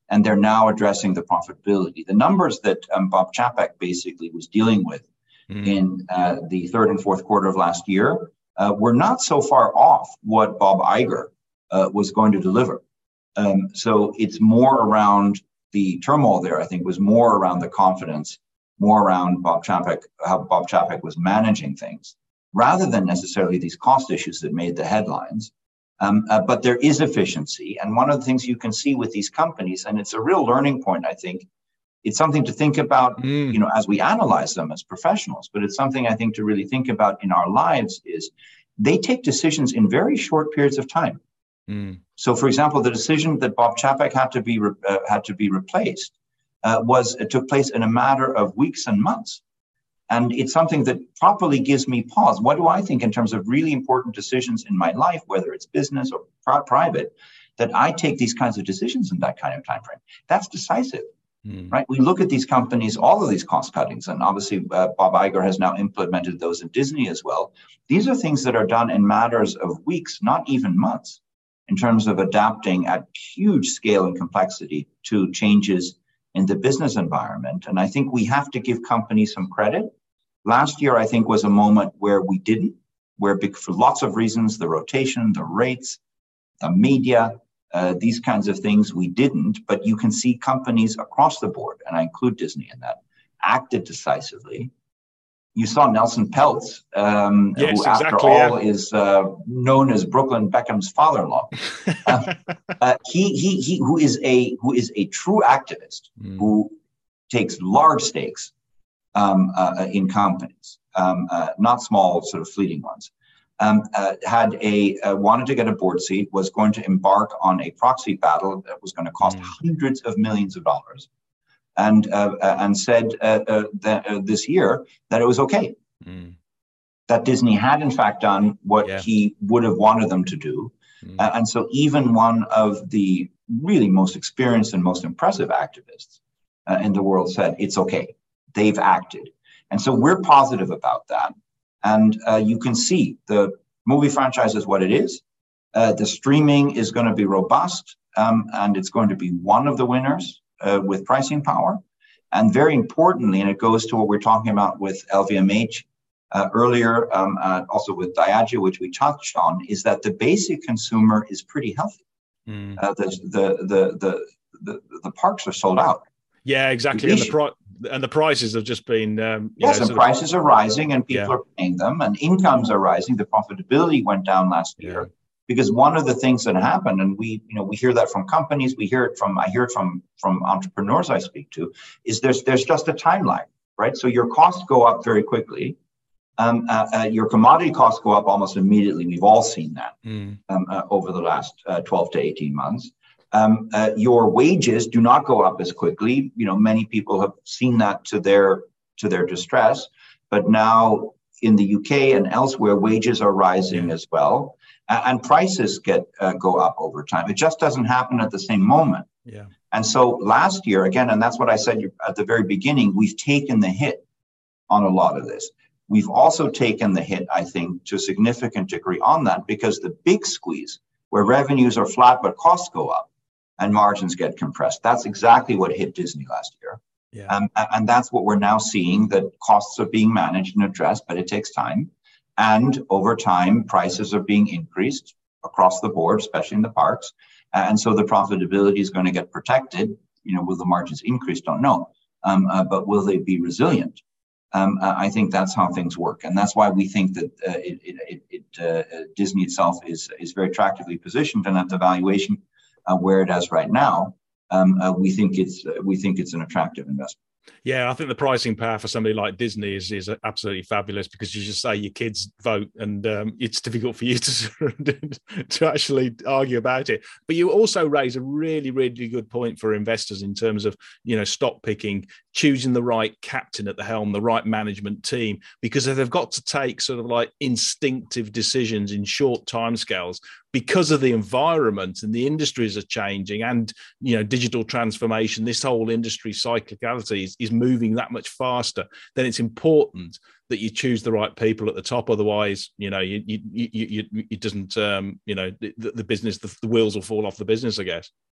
and they're now addressing the profitability. The numbers that um, Bob Chapek basically was dealing with mm. in uh, the third and fourth quarter of last year uh, were not so far off what Bob Iger uh, was going to deliver. Um, so it's more around the turmoil there, I think, was more around the confidence, more around Bob Chapek, how Bob Chapek was managing things, rather than necessarily these cost issues that made the headlines. Um, uh, but there is efficiency. And one of the things you can see with these companies, and it's a real learning point, I think, it's something to think about, mm. you know, as we analyze them as professionals, but it's something I think to really think about in our lives is they take decisions in very short periods of time. Mm. So, for example, the decision that Bob Chapek had to be re- uh, had to be replaced uh, was it took place in a matter of weeks and months, and it's something that properly gives me pause. What do I think in terms of really important decisions in my life, whether it's business or pri- private, that I take these kinds of decisions in that kind of time frame? That's decisive, mm. right? We look at these companies, all of these cost cuttings, and obviously uh, Bob Iger has now implemented those in Disney as well. These are things that are done in matters of weeks, not even months, in terms of adapting at huge scale and complexity to changes in the business environment. And I think we have to give companies some credit. Last year, I think, was a moment where we didn't, where for lots of reasons, the rotation, the rates, the media, uh, these kinds of things, we didn't. But you can see companies across the board, and I include Disney in that, acted decisively. You saw Nelson Peltz, um, yes, who after exactly, all yeah. is uh, known as Brooklyn Beckham's father-in-law. uh, uh, he, he, he, who is a who is a true activist mm. who takes large stakes um, uh, in companies, um, uh, not small, sort of fleeting ones. Um, uh, had a uh, wanted to get a board seat, was going to embark on a proxy battle that was going to cost mm. hundreds of millions of dollars. And uh, uh, and said uh, uh, that, uh, this year that it was okay, mm. that Disney had in fact done what yeah. he would have wanted them to do. Mm. Uh, and so even one of the really most experienced and most impressive activists uh, in the world said, it's okay, they've acted. And so we're positive about that. And uh, you can see the movie franchise is what it is. Uh, the streaming is going to be robust, um, and it's going to be one of the winners. Uh, with pricing power. And very importantly, and it goes to what we're talking about with L V M H uh, earlier, um, uh, also with Diageo, which we touched on, is that the basic consumer is pretty healthy. Mm. Uh, the, the, the, the, the, the parks are sold out. Yeah, exactly. The and, the pri- and the prices have just been... Um, you yes, know, and prices of, are rising and people yeah. are paying them and incomes are rising. The profitability went down last year. Yeah. Because one of the things that happened, and we, you know, we hear that from companies, we hear it from, I hear it from, from entrepreneurs I speak to, is there's there's just a time lag, right? So your costs go up very quickly. Um, uh, uh, your commodity costs go up almost immediately. We've all seen that mm. um, uh, over the last uh, twelve to eighteen months. Um, uh, your wages do not go up as quickly. You know, many people have seen that to their to their distress, but now in the U K and elsewhere, wages are rising yeah. as well. And prices get uh, go up over time. It just doesn't happen at the same moment. Yeah. And so last year, again, and that's what I said at the very beginning, we've taken the hit on a lot of this. We've also taken the hit, I think, to a significant degree on that because the big squeeze, where revenues are flat but costs go up and margins get compressed, that's exactly what hit Disney last year. Yeah. Um, and that's what we're now seeing, that costs are being managed and addressed, but it takes time. And over time, prices are being increased across the board, especially in the parks. And so the profitability is going to get protected. You know, will the margins increase? Don't know. Um, uh, but will they be resilient? Um, uh, I think that's how things work. And that's why we think that uh, it, it, it, uh, Disney itself is, is very attractively positioned. And at the valuation uh, where it is right now, um, uh, we think it's uh, we think it's an attractive investment. Yeah, I think the pricing power for somebody like Disney is, is absolutely fabulous because you just say your kids vote and um, it's difficult for you to, to actually argue about it. But you also raise a really, really good point for investors in terms of, you know, stock picking, choosing the right captain at the helm, the right management team, because they've got to take sort of like instinctive decisions in short timescales because of the environment and the industries are changing and, you know, digital transformation, this whole industry cyclicality is, is moving that much faster. Then it's important that you choose the right people at the top. Otherwise, you know, you, you, you, you it doesn't, um, you know, the, the business, the, the wheels will fall off the business, I guess.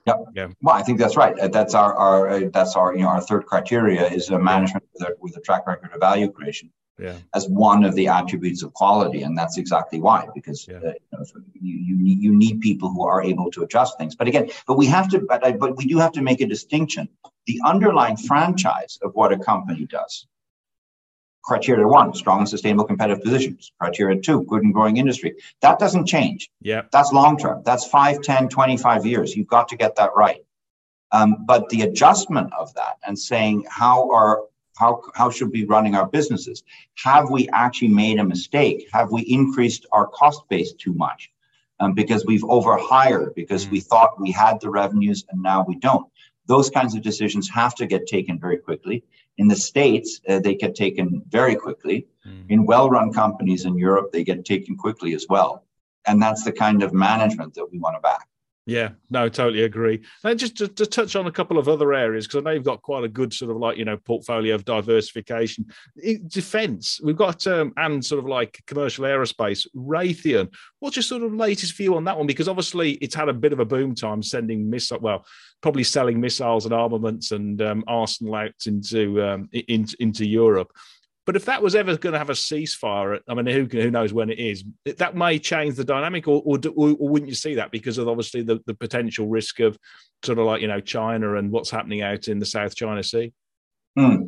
Yep. Yeah. Well, I think that's right. Uh, That's our, our uh, that's our you know our third criteria is a management with a, with a track record of value creation Yeah. as one of the attributes of quality, and that's exactly why. Because Yeah. uh, you, know, so you you need you need people who are able to adjust things. But again, but we have to, but I- but we do have to make a distinction. The underlying franchise of what a company does. Criteria one, strong and sustainable competitive positions. Criteria two, good and growing industry. That doesn't change. Yeah. That's long term. That's five, ten, twenty-five years. You've got to get that right. Um, but the adjustment of that and saying how are how how should we be running our businesses? Have we actually made a mistake? Have we increased our cost base too much? Um, because we've overhired, because mm. we thought we had the revenues and now we don't. Those kinds of decisions have to get taken very quickly. In the States, uh, they get taken very quickly. Mm. In well-run companies in Europe, they get taken quickly as well. And that's the kind of management that we want to back. Yeah, no, totally agree. And just to, to touch on a couple of other areas, because I know you've got quite a good sort of like, you know, portfolio of diversification. Defence, we've got, um, and sort of like commercial aerospace, Raytheon. What's your sort of latest view on that one? Because obviously it's had a bit of a boom time sending missile, well, probably selling missiles and armaments and um, arsenal out into, um, in, into Europe. But if that was ever going to have a ceasefire, I mean, who who knows when it is, that may change the dynamic, or or, or, or wouldn't you see that because of obviously the, the potential risk of sort of like, you know, China and what's happening out in the South China Sea? Hmm.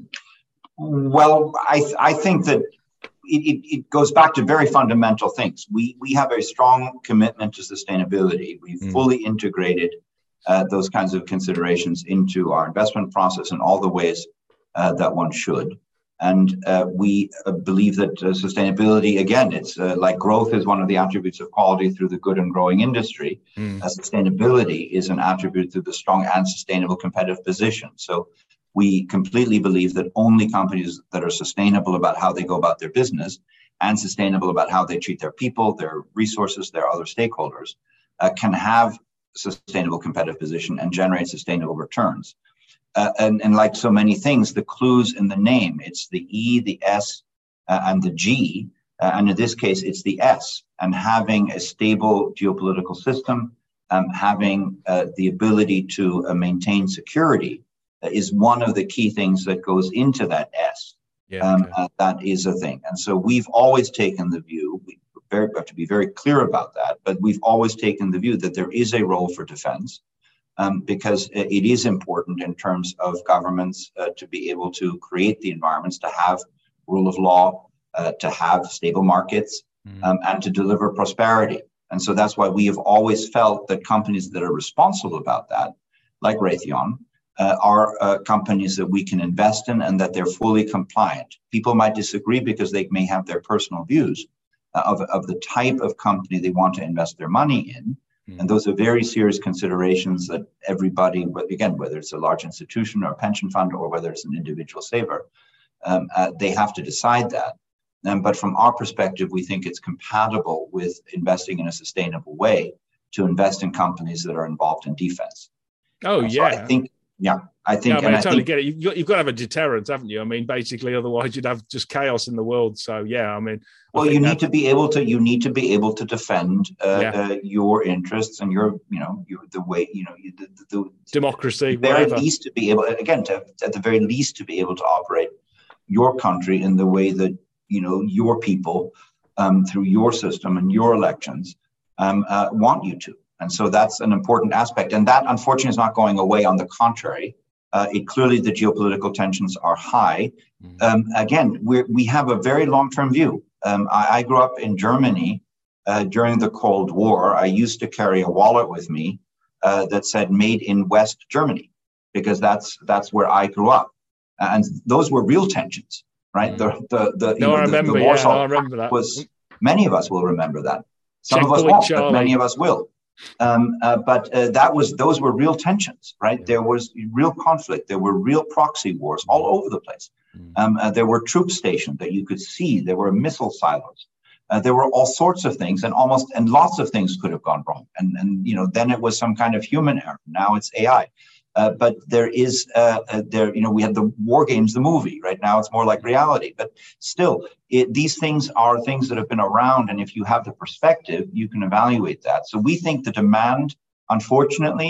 Well, I th- I think that it, it, it goes back to very fundamental things. We we have a strong commitment to sustainability. We've mm. fully integrated uh, those kinds of considerations into our investment process in all the ways uh, that one should. And uh, we uh, believe that uh, sustainability, again, it's uh, like growth is one of the attributes of quality through the good and growing industry. Mm. Uh, sustainability is an attribute through the strong and sustainable competitive position. So we completely believe that only companies that are sustainable about how they go about their business and sustainable about how they treat their people, their resources, their other stakeholders, uh, can have sustainable competitive position and generate sustainable returns. Uh, and, and like so many things, the clues in the name, it's the E, the S, uh, and the G. Uh, and in this case, it's the S. And having a stable geopolitical system, um, having uh, the ability to uh, maintain security uh, is one of the key things that goes into that S. Yeah, um, okay. uh, that is a thing. And so we've always taken the view, we very, have to be very clear about that, but we've always taken the view that there is a role for defense. Um, because it is important in terms of governments uh, to be able to create the environments, to have rule of law, uh, to have stable markets, mm. um, and to deliver prosperity. And so that's why we have always felt that companies that are responsible about that, like Raytheon, uh, are uh, companies that we can invest in and that they're fully compliant. People might disagree because they may have their personal views uh, of, of the type of company they want to invest their money in. And those are very serious considerations that everybody, again, whether it's a large institution or a pension fund or whether it's an individual saver, um, uh, they have to decide that. Um, but from our perspective, we think it's compatible with investing in a sustainable way to invest in companies that are involved in defense. Oh, uh, so yeah. I think, yeah, I think. Yeah, I, mean, I totally think, get it. You've got, you've got to have a deterrent, haven't you? I mean, basically, otherwise you'd have just chaos in the world. So, yeah, I mean. I well, you need to be able to, you need to be able to defend uh, yeah. uh, your interests and your, you know, your, the way, you know, the, the, the democracy, the very whatever. least to be able, again, to, at the very least to be able to operate your country in the way that, you know, your people um, through your system and your elections um, uh, want you to. And so that's an important aspect. And that, unfortunately, is not going away. On the contrary, uh, it clearly the geopolitical tensions are high. Mm. Um, again, we we have a very long-term view. Um, I, I grew up in Germany uh, during the Cold War. I used to carry a wallet with me uh, that said "Made in West Germany," because that's that's where I grew up, and those were real tensions, right? Mm. The the the, you no, know, I remember. the, the yeah, Warsaw no, I remember that. Was many of us will remember that. Some Checkpoint of us won't, Charlie. but many of us will. Um, uh, but uh, that was those were real tensions, right? Yeah. There was real conflict. There were real proxy wars all over the place. Mm. Um, uh, there were troop stations that you could see. There were missile silos. Uh, there were all sorts of things, and almost and lots of things could have gone wrong. And and you know then it was some kind of human error. Now it's A I. Uh, but there is uh, uh, there you know we had the War Games, the movie. Right now it's more like reality. But still, it, these things are things that have been around, and if you have the perspective, you can evaluate that. So we think the demand, unfortunately,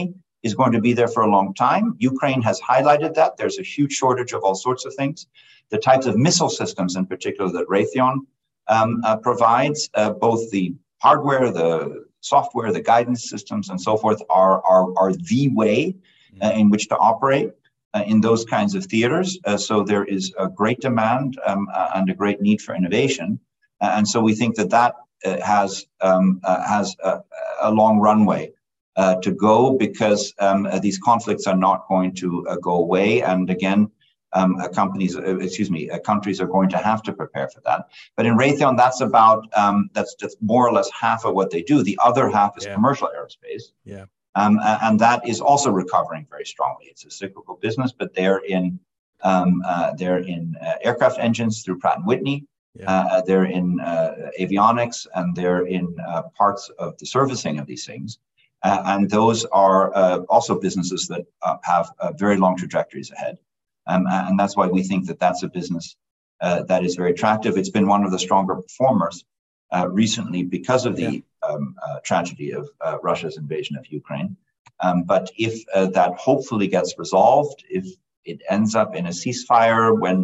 is going to be there for a long time. Ukraine has highlighted that. There's a huge shortage of all sorts of things. The types of missile systems in particular that Raytheon um, uh, provides, uh, both the hardware, the software, the guidance systems, and so forth, are, are, are the way uh, in which to operate uh, in those kinds of theaters. Uh, so there is a great demand um, uh, and a great need for innovation. Uh, and so we think that that uh, has, um, uh, has a, a long runway uh, to go, because um, uh, these conflicts are not going to uh, go away. And again, Um, uh, companies, uh, excuse me, uh, countries are going to have to prepare for that. But in Raytheon, that's about, um, that's just more or less half of what they do. The other half is yeah. commercial aerospace. Yeah. Um, and that is also recovering very strongly. It's a cyclical business, but they're in, um, uh, they're in uh, aircraft engines through Pratt and Whitney. Yeah. Uh, they're in uh, avionics, and they're in uh, parts of the servicing of these things. Uh, and those are uh, also businesses that uh, have uh, very long trajectories ahead. Um, and that's why we think that that's a business uh, that is very attractive. It's been one of the stronger performers uh, recently because of the yeah. um, uh, tragedy of uh, Russia's invasion of Ukraine. Um, but if uh, that hopefully gets resolved, if it ends up in a ceasefire when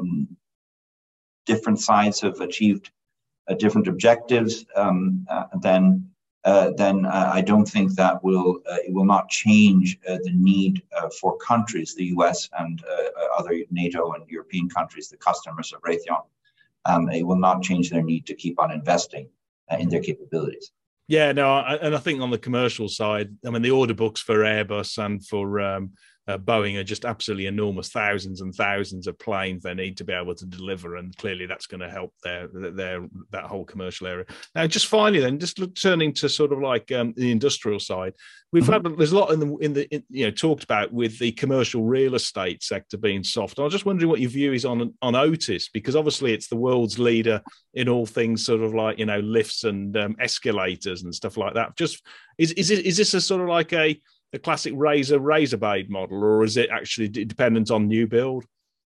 different sides have achieved uh, different objectives, um, uh, then Uh, then uh, I don't think that will uh, it will not change uh, the need uh, for countries, the U S and uh, other NATO and European countries, the customers of Raytheon. Um, it will not change their need to keep on investing uh, in their capabilities. Yeah, no, I, and I think on the commercial side, I mean, the order books for Airbus and for um, uh, Boeing are just absolutely enormous, thousands and thousands of planes they need to be able to deliver, and clearly that's going to help their their that whole commercial area. Now, just finally, then, just look, turning to sort of like um, the industrial side, we've mm-hmm. had there's a lot in the in the in, you know talked about with the commercial real estate sector being soft. I was just wondering what your view is on on Otis, because obviously it's the world's leader in all things sort of like you know lifts and um, escalators and stuff like that. Just is is it, is this a sort of like a the classic razor razor blade model, or is it actually dependent on new build?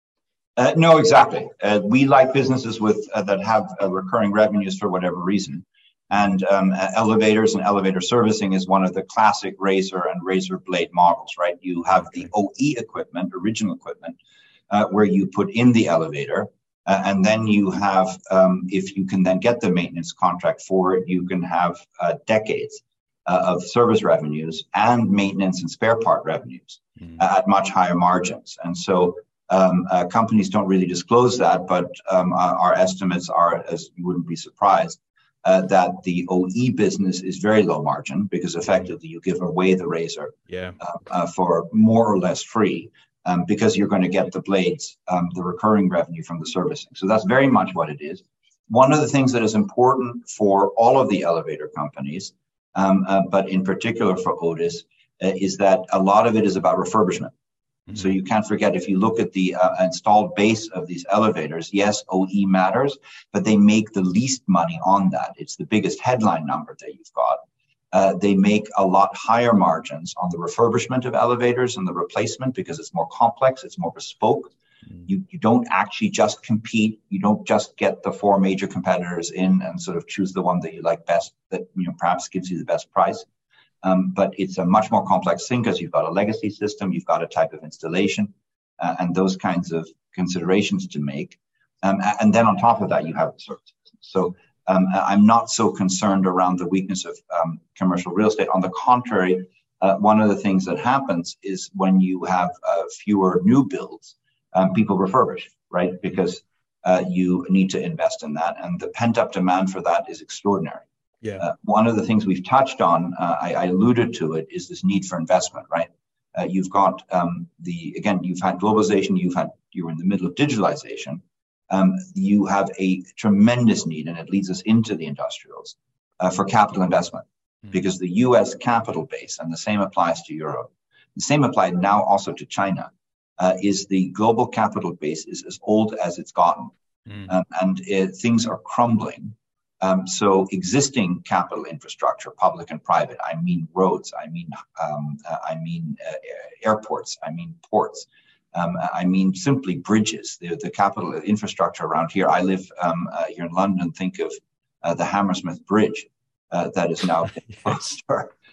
Uh, no, exactly. Uh, we like businesses with uh, that have uh, recurring revenues for whatever reason, and um, uh, elevators and elevator servicing is one of the classic razor and razor blade models. Right? You have the O E equipment, original equipment, uh, where you put in the elevator, uh, and then you have, um, if you can then get the maintenance contract for it, you can have uh, decades Uh, of service revenues and maintenance and spare part revenues mm. uh, at much higher margins. And so um, uh, companies don't really disclose that, but um, uh, our estimates are, as you wouldn't be surprised, uh, that the O E business is very low margin, because effectively you give away the razor yeah. uh, uh, for more or less free, um, because you're going to get the blades, um, the recurring revenue from the servicing. So that's very much what it is. One of the things that is important for all of the elevator companies, Um, uh, but in particular for Otis, uh, is that a lot of it is about refurbishment. Mm-hmm. So you can't forget, if you look at the uh, installed base of these elevators, yes, O E matters, but they make the least money on that. It's the biggest headline number that you've got. Uh, they make a lot higher margins on the refurbishment of elevators and the replacement, because it's more complex, it's more bespoke. Mm-hmm. You, you don't actually just compete. You don't just get the four major competitors in and sort of choose the one that you like best, that you know perhaps gives you the best price. Um, but it's a much more complex thing, because you've got a legacy system, you've got a type of installation, uh, and those kinds of considerations to make. Um, and then on top of that, you have the service business. So um, I'm not so concerned around the weakness of um, commercial real estate. On the contrary, uh, one of the things that happens is when you have uh, fewer new builds, Um, people refurbish, right? Because uh, you need to invest in that, and the pent-up demand for that is extraordinary. Yeah. Uh, one of the things we've touched on, uh, I, I alluded to it, is this need for investment, right? Uh, you've got um, the again, you've had globalization, you've had you're in the middle of digitalization. Um, you have a tremendous need, and it leads us into the industrials uh, for capital investment, mm-hmm. because the U S capital base, and the same applies to Europe. The same applied now also to China. Uh, is the global capital base is as old as it's gotten, mm. um, and uh, things are crumbling. Um, so existing capital infrastructure, public and private, I mean roads, I mean um, uh, I mean uh, airports, I mean ports, um, I mean simply bridges. The, the capital infrastructure around here. I live um, uh, here in London. Think of uh, the Hammersmith Bridge uh, that is now yes.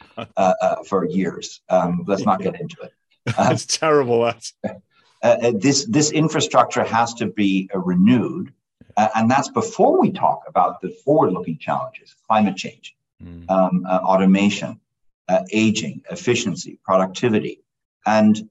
uh, uh, for years. Um, let's not get into it. Uh, it's terrible. That. Uh, this this infrastructure has to be uh, renewed, uh, and that's before we talk about the forward-looking challenges: climate change, mm. um, uh, automation, uh, aging, efficiency, productivity. And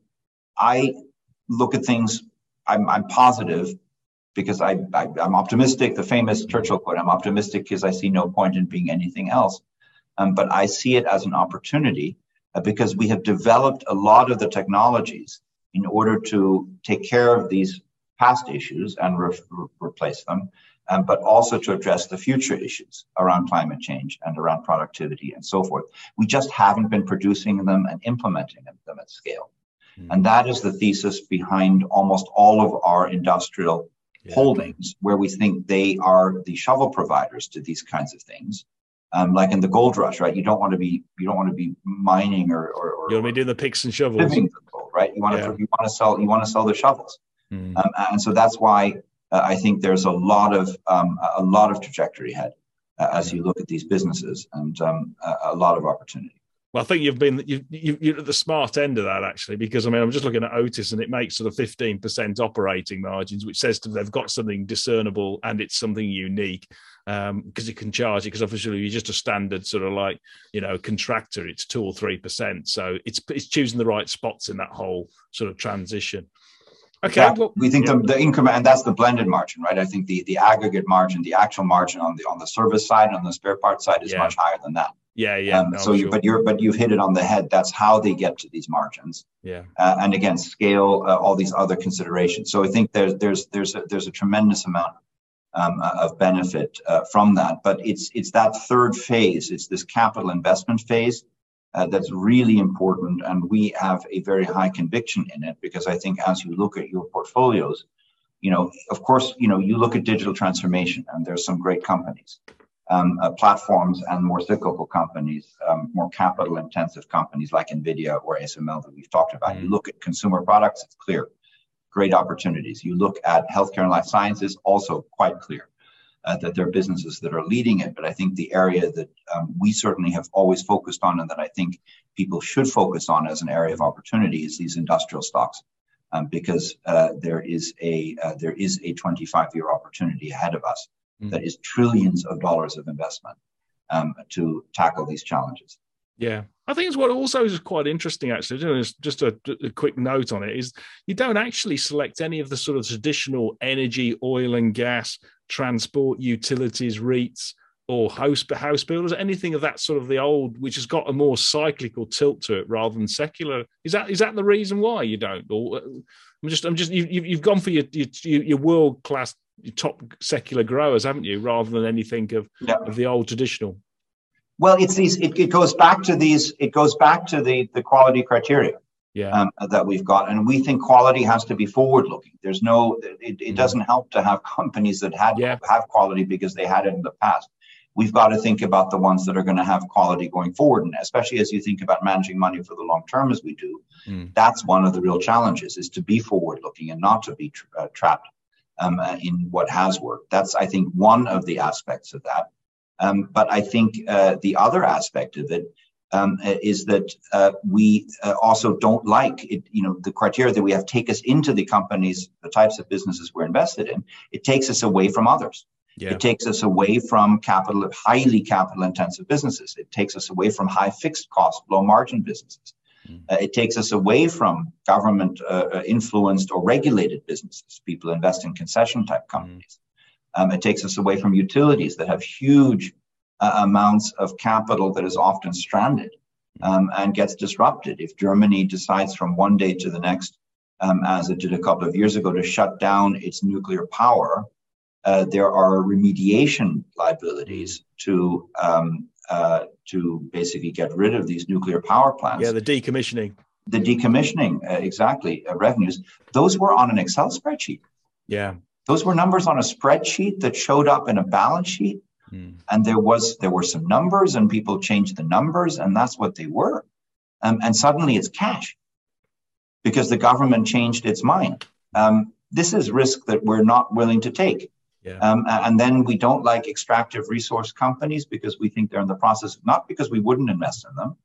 I look at things. I'm, I'm positive because I, I I'm optimistic. The famous Churchill quote: "I'm optimistic because I see no point in being anything else." Um, but I see it as an opportunity uh, because we have developed a lot of the technologies in order to take care of these past issues and re- re- replace them, um, but also to address the future issues around climate change and around productivity and so forth. We just haven't been producing them and implementing them at scale. Mm-hmm. And that is the thesis behind almost all of our industrial yeah. holdings, where we think they are the shovel providers to these kinds of things. Um, like in the gold rush, right? You don't want to be you don't want to be mining or or, or you want to be doing the picks and shovels, gold, right? You want to yeah. you want to sell you want to sell the shovels, mm. um, and so that's why uh, I think there's a lot of um, a lot of trajectory ahead uh, as you look at these businesses, and um, a, a lot of opportunity. Well, I think you've been you, you, you're at the smart end of that, actually, because I mean I'm just looking at Otis and it makes sort of fifteen percent operating margins, which says to they've got something discernible and it's something unique. Um, because you can charge it, because obviously you're just a standard sort of like, you know, contractor, it's two or three percent. So it's it's choosing the right spots in that whole sort of transition. Okay. Yeah, well, we think yeah. the, the increment, and that's the blended margin, right? I think the, the aggregate margin, the actual margin on the on the service side, on the spare parts side is yeah. much higher than that. Yeah, yeah. Um, no, so, you, sure. but you're but you've hit it on the head. That's how they get to these margins. Yeah. Uh, and again, scale, uh, all these other considerations. So I think there's there's there's a, there's a tremendous amount Um, of benefit uh, from that, but it's it's that third phase. It's this capital investment phase uh, that's really important, and we have a very high conviction in it, because I think as you look at your portfolios, you know, of course, you know, you look at digital transformation, and there's some great companies, um, uh, platforms, and more cyclical companies, um, more capital-intensive companies like NVIDIA or A S M L that we've talked about. Mm. You look at consumer products; it's clear. Great opportunities. You look at healthcare and life sciences, also quite clear uh, that there are businesses that are leading it. But I think the area that um, we certainly have always focused on, and that I think people should focus on as an area of opportunity, is these industrial stocks, um, because uh, there is a uh, there is a twenty-five year opportunity ahead of us mm. that is trillions of dollars of investment um, to tackle these challenges. Yeah, I think it's what also is quite interesting, actually. Just a, a quick note on it is you don't actually select any of the sort of traditional energy, oil and gas, transport, utilities, REITs, or house house builders, anything of that sort of the old, which has got a more cyclical tilt to it rather than secular. Is that is that the reason why you don't? Or I'm just I'm just you, you've gone for your your, your world class, your top secular growers, haven't you? Rather than anything of, yeah. of the old traditional. Well, it's these. It, it goes back to these. It goes back to the the quality criteria yeah. um, that we've got, and we think quality has to be forward-looking. There's no. It, it mm. doesn't help to have companies that had yeah. have quality because they had it in the past. We've got to think about the ones that are going to have quality going forward, and especially as you think about managing money for the long term, as we do. Mm. That's one of the real challenges: is to be forward-looking and not to be tra- uh, trapped um, uh, in what has worked. That's, I think, one of the aspects of that. Um, but I think uh, the other aspect of it um, is that uh, we uh, also don't like it. You know, the criteria that we have take us into the companies, the types of businesses we're invested in. It takes us away from others. Yeah. It takes us away from capital, highly capital-intensive businesses. It takes us away from high fixed cost, low margin businesses. Mm. Uh, it takes us away from government uh, influenced or regulated businesses. People invest in concession type companies. Mm. Um, it takes us away from utilities that have huge uh, amounts of capital that is often stranded um, and gets disrupted. If Germany decides from one day to the next, um, as it did a couple of years ago, to shut down its nuclear power, uh, there are remediation liabilities to um, uh, to basically get rid of these nuclear power plants. Yeah, the decommissioning. The decommissioning, uh, exactly, uh, revenues. Those were on an Excel spreadsheet. Yeah. Those were numbers on a spreadsheet that showed up in a balance sheet, mm. and there was there were some numbers, and people changed the numbers, and that's what they were. Um, and suddenly it's cash because the government changed its mind. Um, this is risk that we're not willing to take. Yeah. Um, and then we don't like extractive resource companies because we think they're in the process, not because we wouldn't invest in them,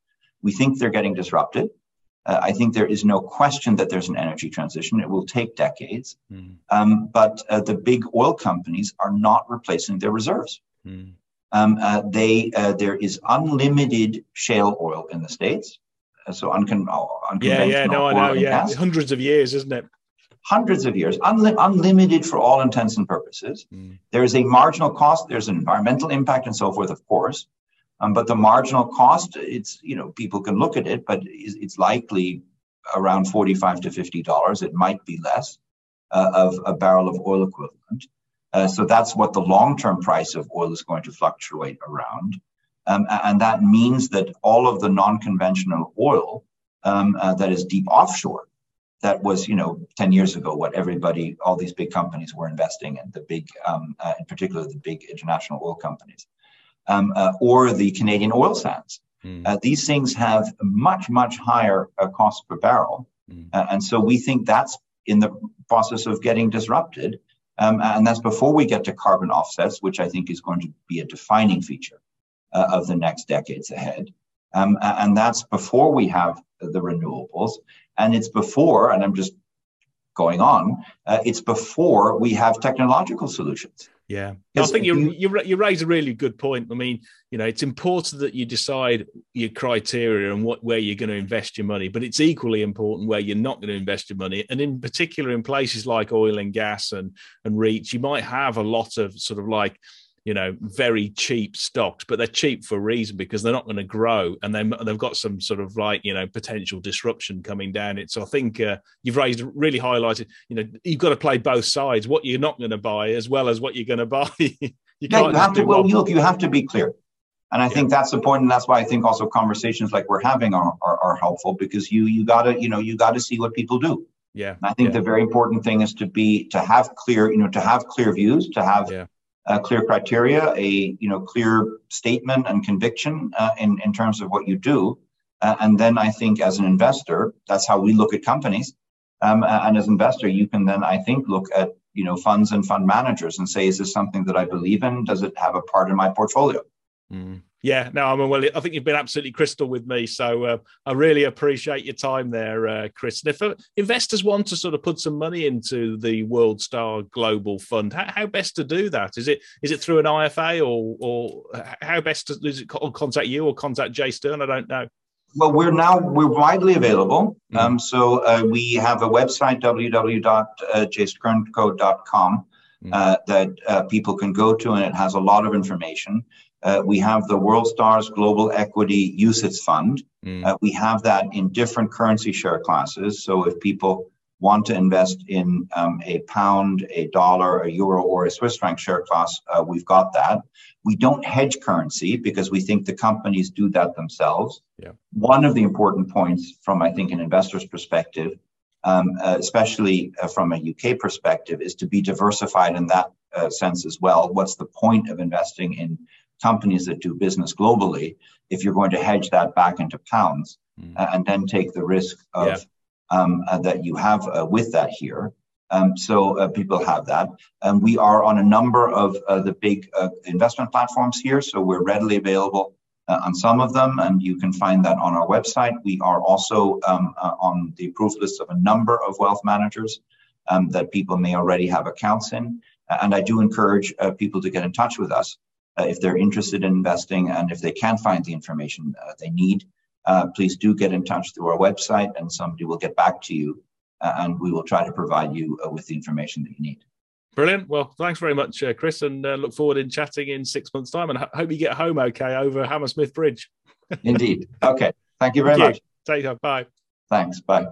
We think they're getting disrupted. Uh, I think there is no question that there's an energy transition. It will take decades. Mm. Um, but uh, the big oil companies are not replacing their reserves. Mm. Um, uh, they uh, there is unlimited shale oil in the States. Uh, so uncon- unconventional yeah, yeah, no, I know, yeah, gas. Hundreds of years, isn't it? Hundreds of years, unli- unlimited for all intents and purposes. Mm. There is a marginal cost. There's an environmental impact and so forth, of course. Um, but the marginal cost, it's, you know, people can look at it, but it's, it's likely around forty-five to fifty dollars. It might be less uh, of a barrel of oil equivalent. Uh, so that's what the long-term price of oil is going to fluctuate around. Um, and that means that all of the non-conventional oil um, uh, that is deep offshore, that was, you know, ten years ago, what everybody, all these big companies were investing in, the big, um, uh, in particular, the big international oil companies. Um, uh, or the Canadian oil sands. Mm. Uh, these things have much, much higher uh, cost per barrel. Mm. Uh, and so we think that's in the process of getting disrupted. Um, and that's before we get to carbon offsets, which I think is going to be a defining feature uh, of the next decades ahead. Um, and that's before we have the renewables. And it's before, and I'm just going on, uh, it's before we have technological solutions. Yeah, I think you, you you raise a really good point. I mean, you know, it's important that you decide your criteria and what where you're going to invest your money, but it's equally important where you're not going to invest your money. And in particular, in places like oil and gas and and REITs, you might have a lot of sort of like, you know, very cheap stocks, but they're cheap for a reason because they're not going to grow, and then they've got some sort of like, you know, potential disruption coming down it. So I think uh, you've raised, really highlighted, you know, you've got to play both sides, what you're not going to buy as well as what you're going to buy. you yeah, can't you have to, well, look, you have to be clear. And I yeah. think that's the point, and that's why I think also conversations like we're having are, are, are helpful, because you you gotta, you know, you gotta see what people do. Yeah. And I think yeah. the very important thing is to be, to have clear, you know, to have clear views, to have yeah. Uh, clear criteria, a you know clear statement and conviction uh, in in terms of what you do, uh, and then I think as an investor, that's how we look at companies. Um, and as an investor, you can then I think look at you know funds and fund managers and say, is this something that I believe in? Does it have a part in my portfolio? Mm. Yeah, no, I mean, well, I think you've been absolutely crystal with me. So uh, I really appreciate your time there, uh, Chris. And if uh, investors want to sort of put some money into the WorldStar Global Fund, how, how best to do that? Is it is it through an I F A or or how best to is it contact you or contact Jay Stern? I don't know. Well, we're now we're widely available. Mm. Um, so uh, we have a website, w w w dot j stern co dot com, mm. uh, that uh, people can go to, and it has a lot of information. Uh, we have the WorldStars Global Equity U C I T S Fund. Mm. Uh, we have that in different currency share classes. So if people want to invest in um, a pound, a dollar, a euro, or a Swiss franc share class, uh, we've got that. We don't hedge currency because we think the companies do that themselves. Yeah. One of the important points from, I think, an investor's perspective, um, uh, especially uh, from a U K perspective, is to be diversified in that uh, sense as well. What's the point of investing in companies that do business globally if you're going to hedge that back into pounds mm. uh, and then take the risk of yeah. um, uh, that you have uh, with that here. Um, so uh, people have that. Um, we are on a number of uh, the big uh, investment platforms here, so we're readily available uh, on some of them, and you can find that on our website. We are also um, uh, on the approved list of a number of wealth managers um, that people may already have accounts in. And I do encourage uh, people to get in touch with us Uh, if they're interested in investing, and if they can't find the information uh, they need, uh, please do get in touch through our website, and somebody will get back to you, uh, and we will try to provide you uh, with the information that you need. Brilliant. Well, thanks very much, uh, Chris, and uh, look forward in chatting in six months' time, and ho- hope you get home okay over Hammersmith Bridge. Indeed. Okay. Thank you very Thank much. You. Take care. Bye. Thanks. Bye.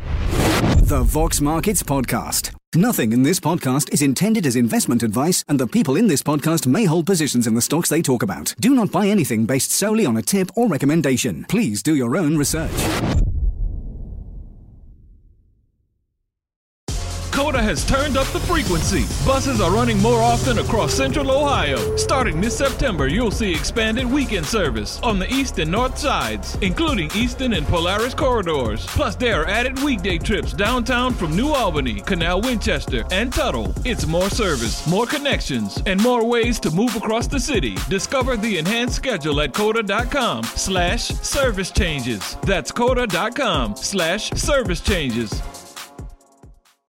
The Vox Markets Podcast. Nothing in this podcast is intended as investment advice, and the people in this podcast may hold positions in the stocks they talk about. Do not buy anything based solely on a tip or recommendation. Please do your own research. COTA has turned up the frequency. Buses are running more often across Central Ohio. Starting this September, you'll see expanded weekend service on the east and north sides, including Eastern and Polaris corridors. Plus, there are added weekday trips downtown from New Albany, Canal Winchester, and Tuttle. It's more service, more connections, and more ways to move across the city. Discover the enhanced schedule at COTA.com slash service changes. That's COTA.com slash service changes.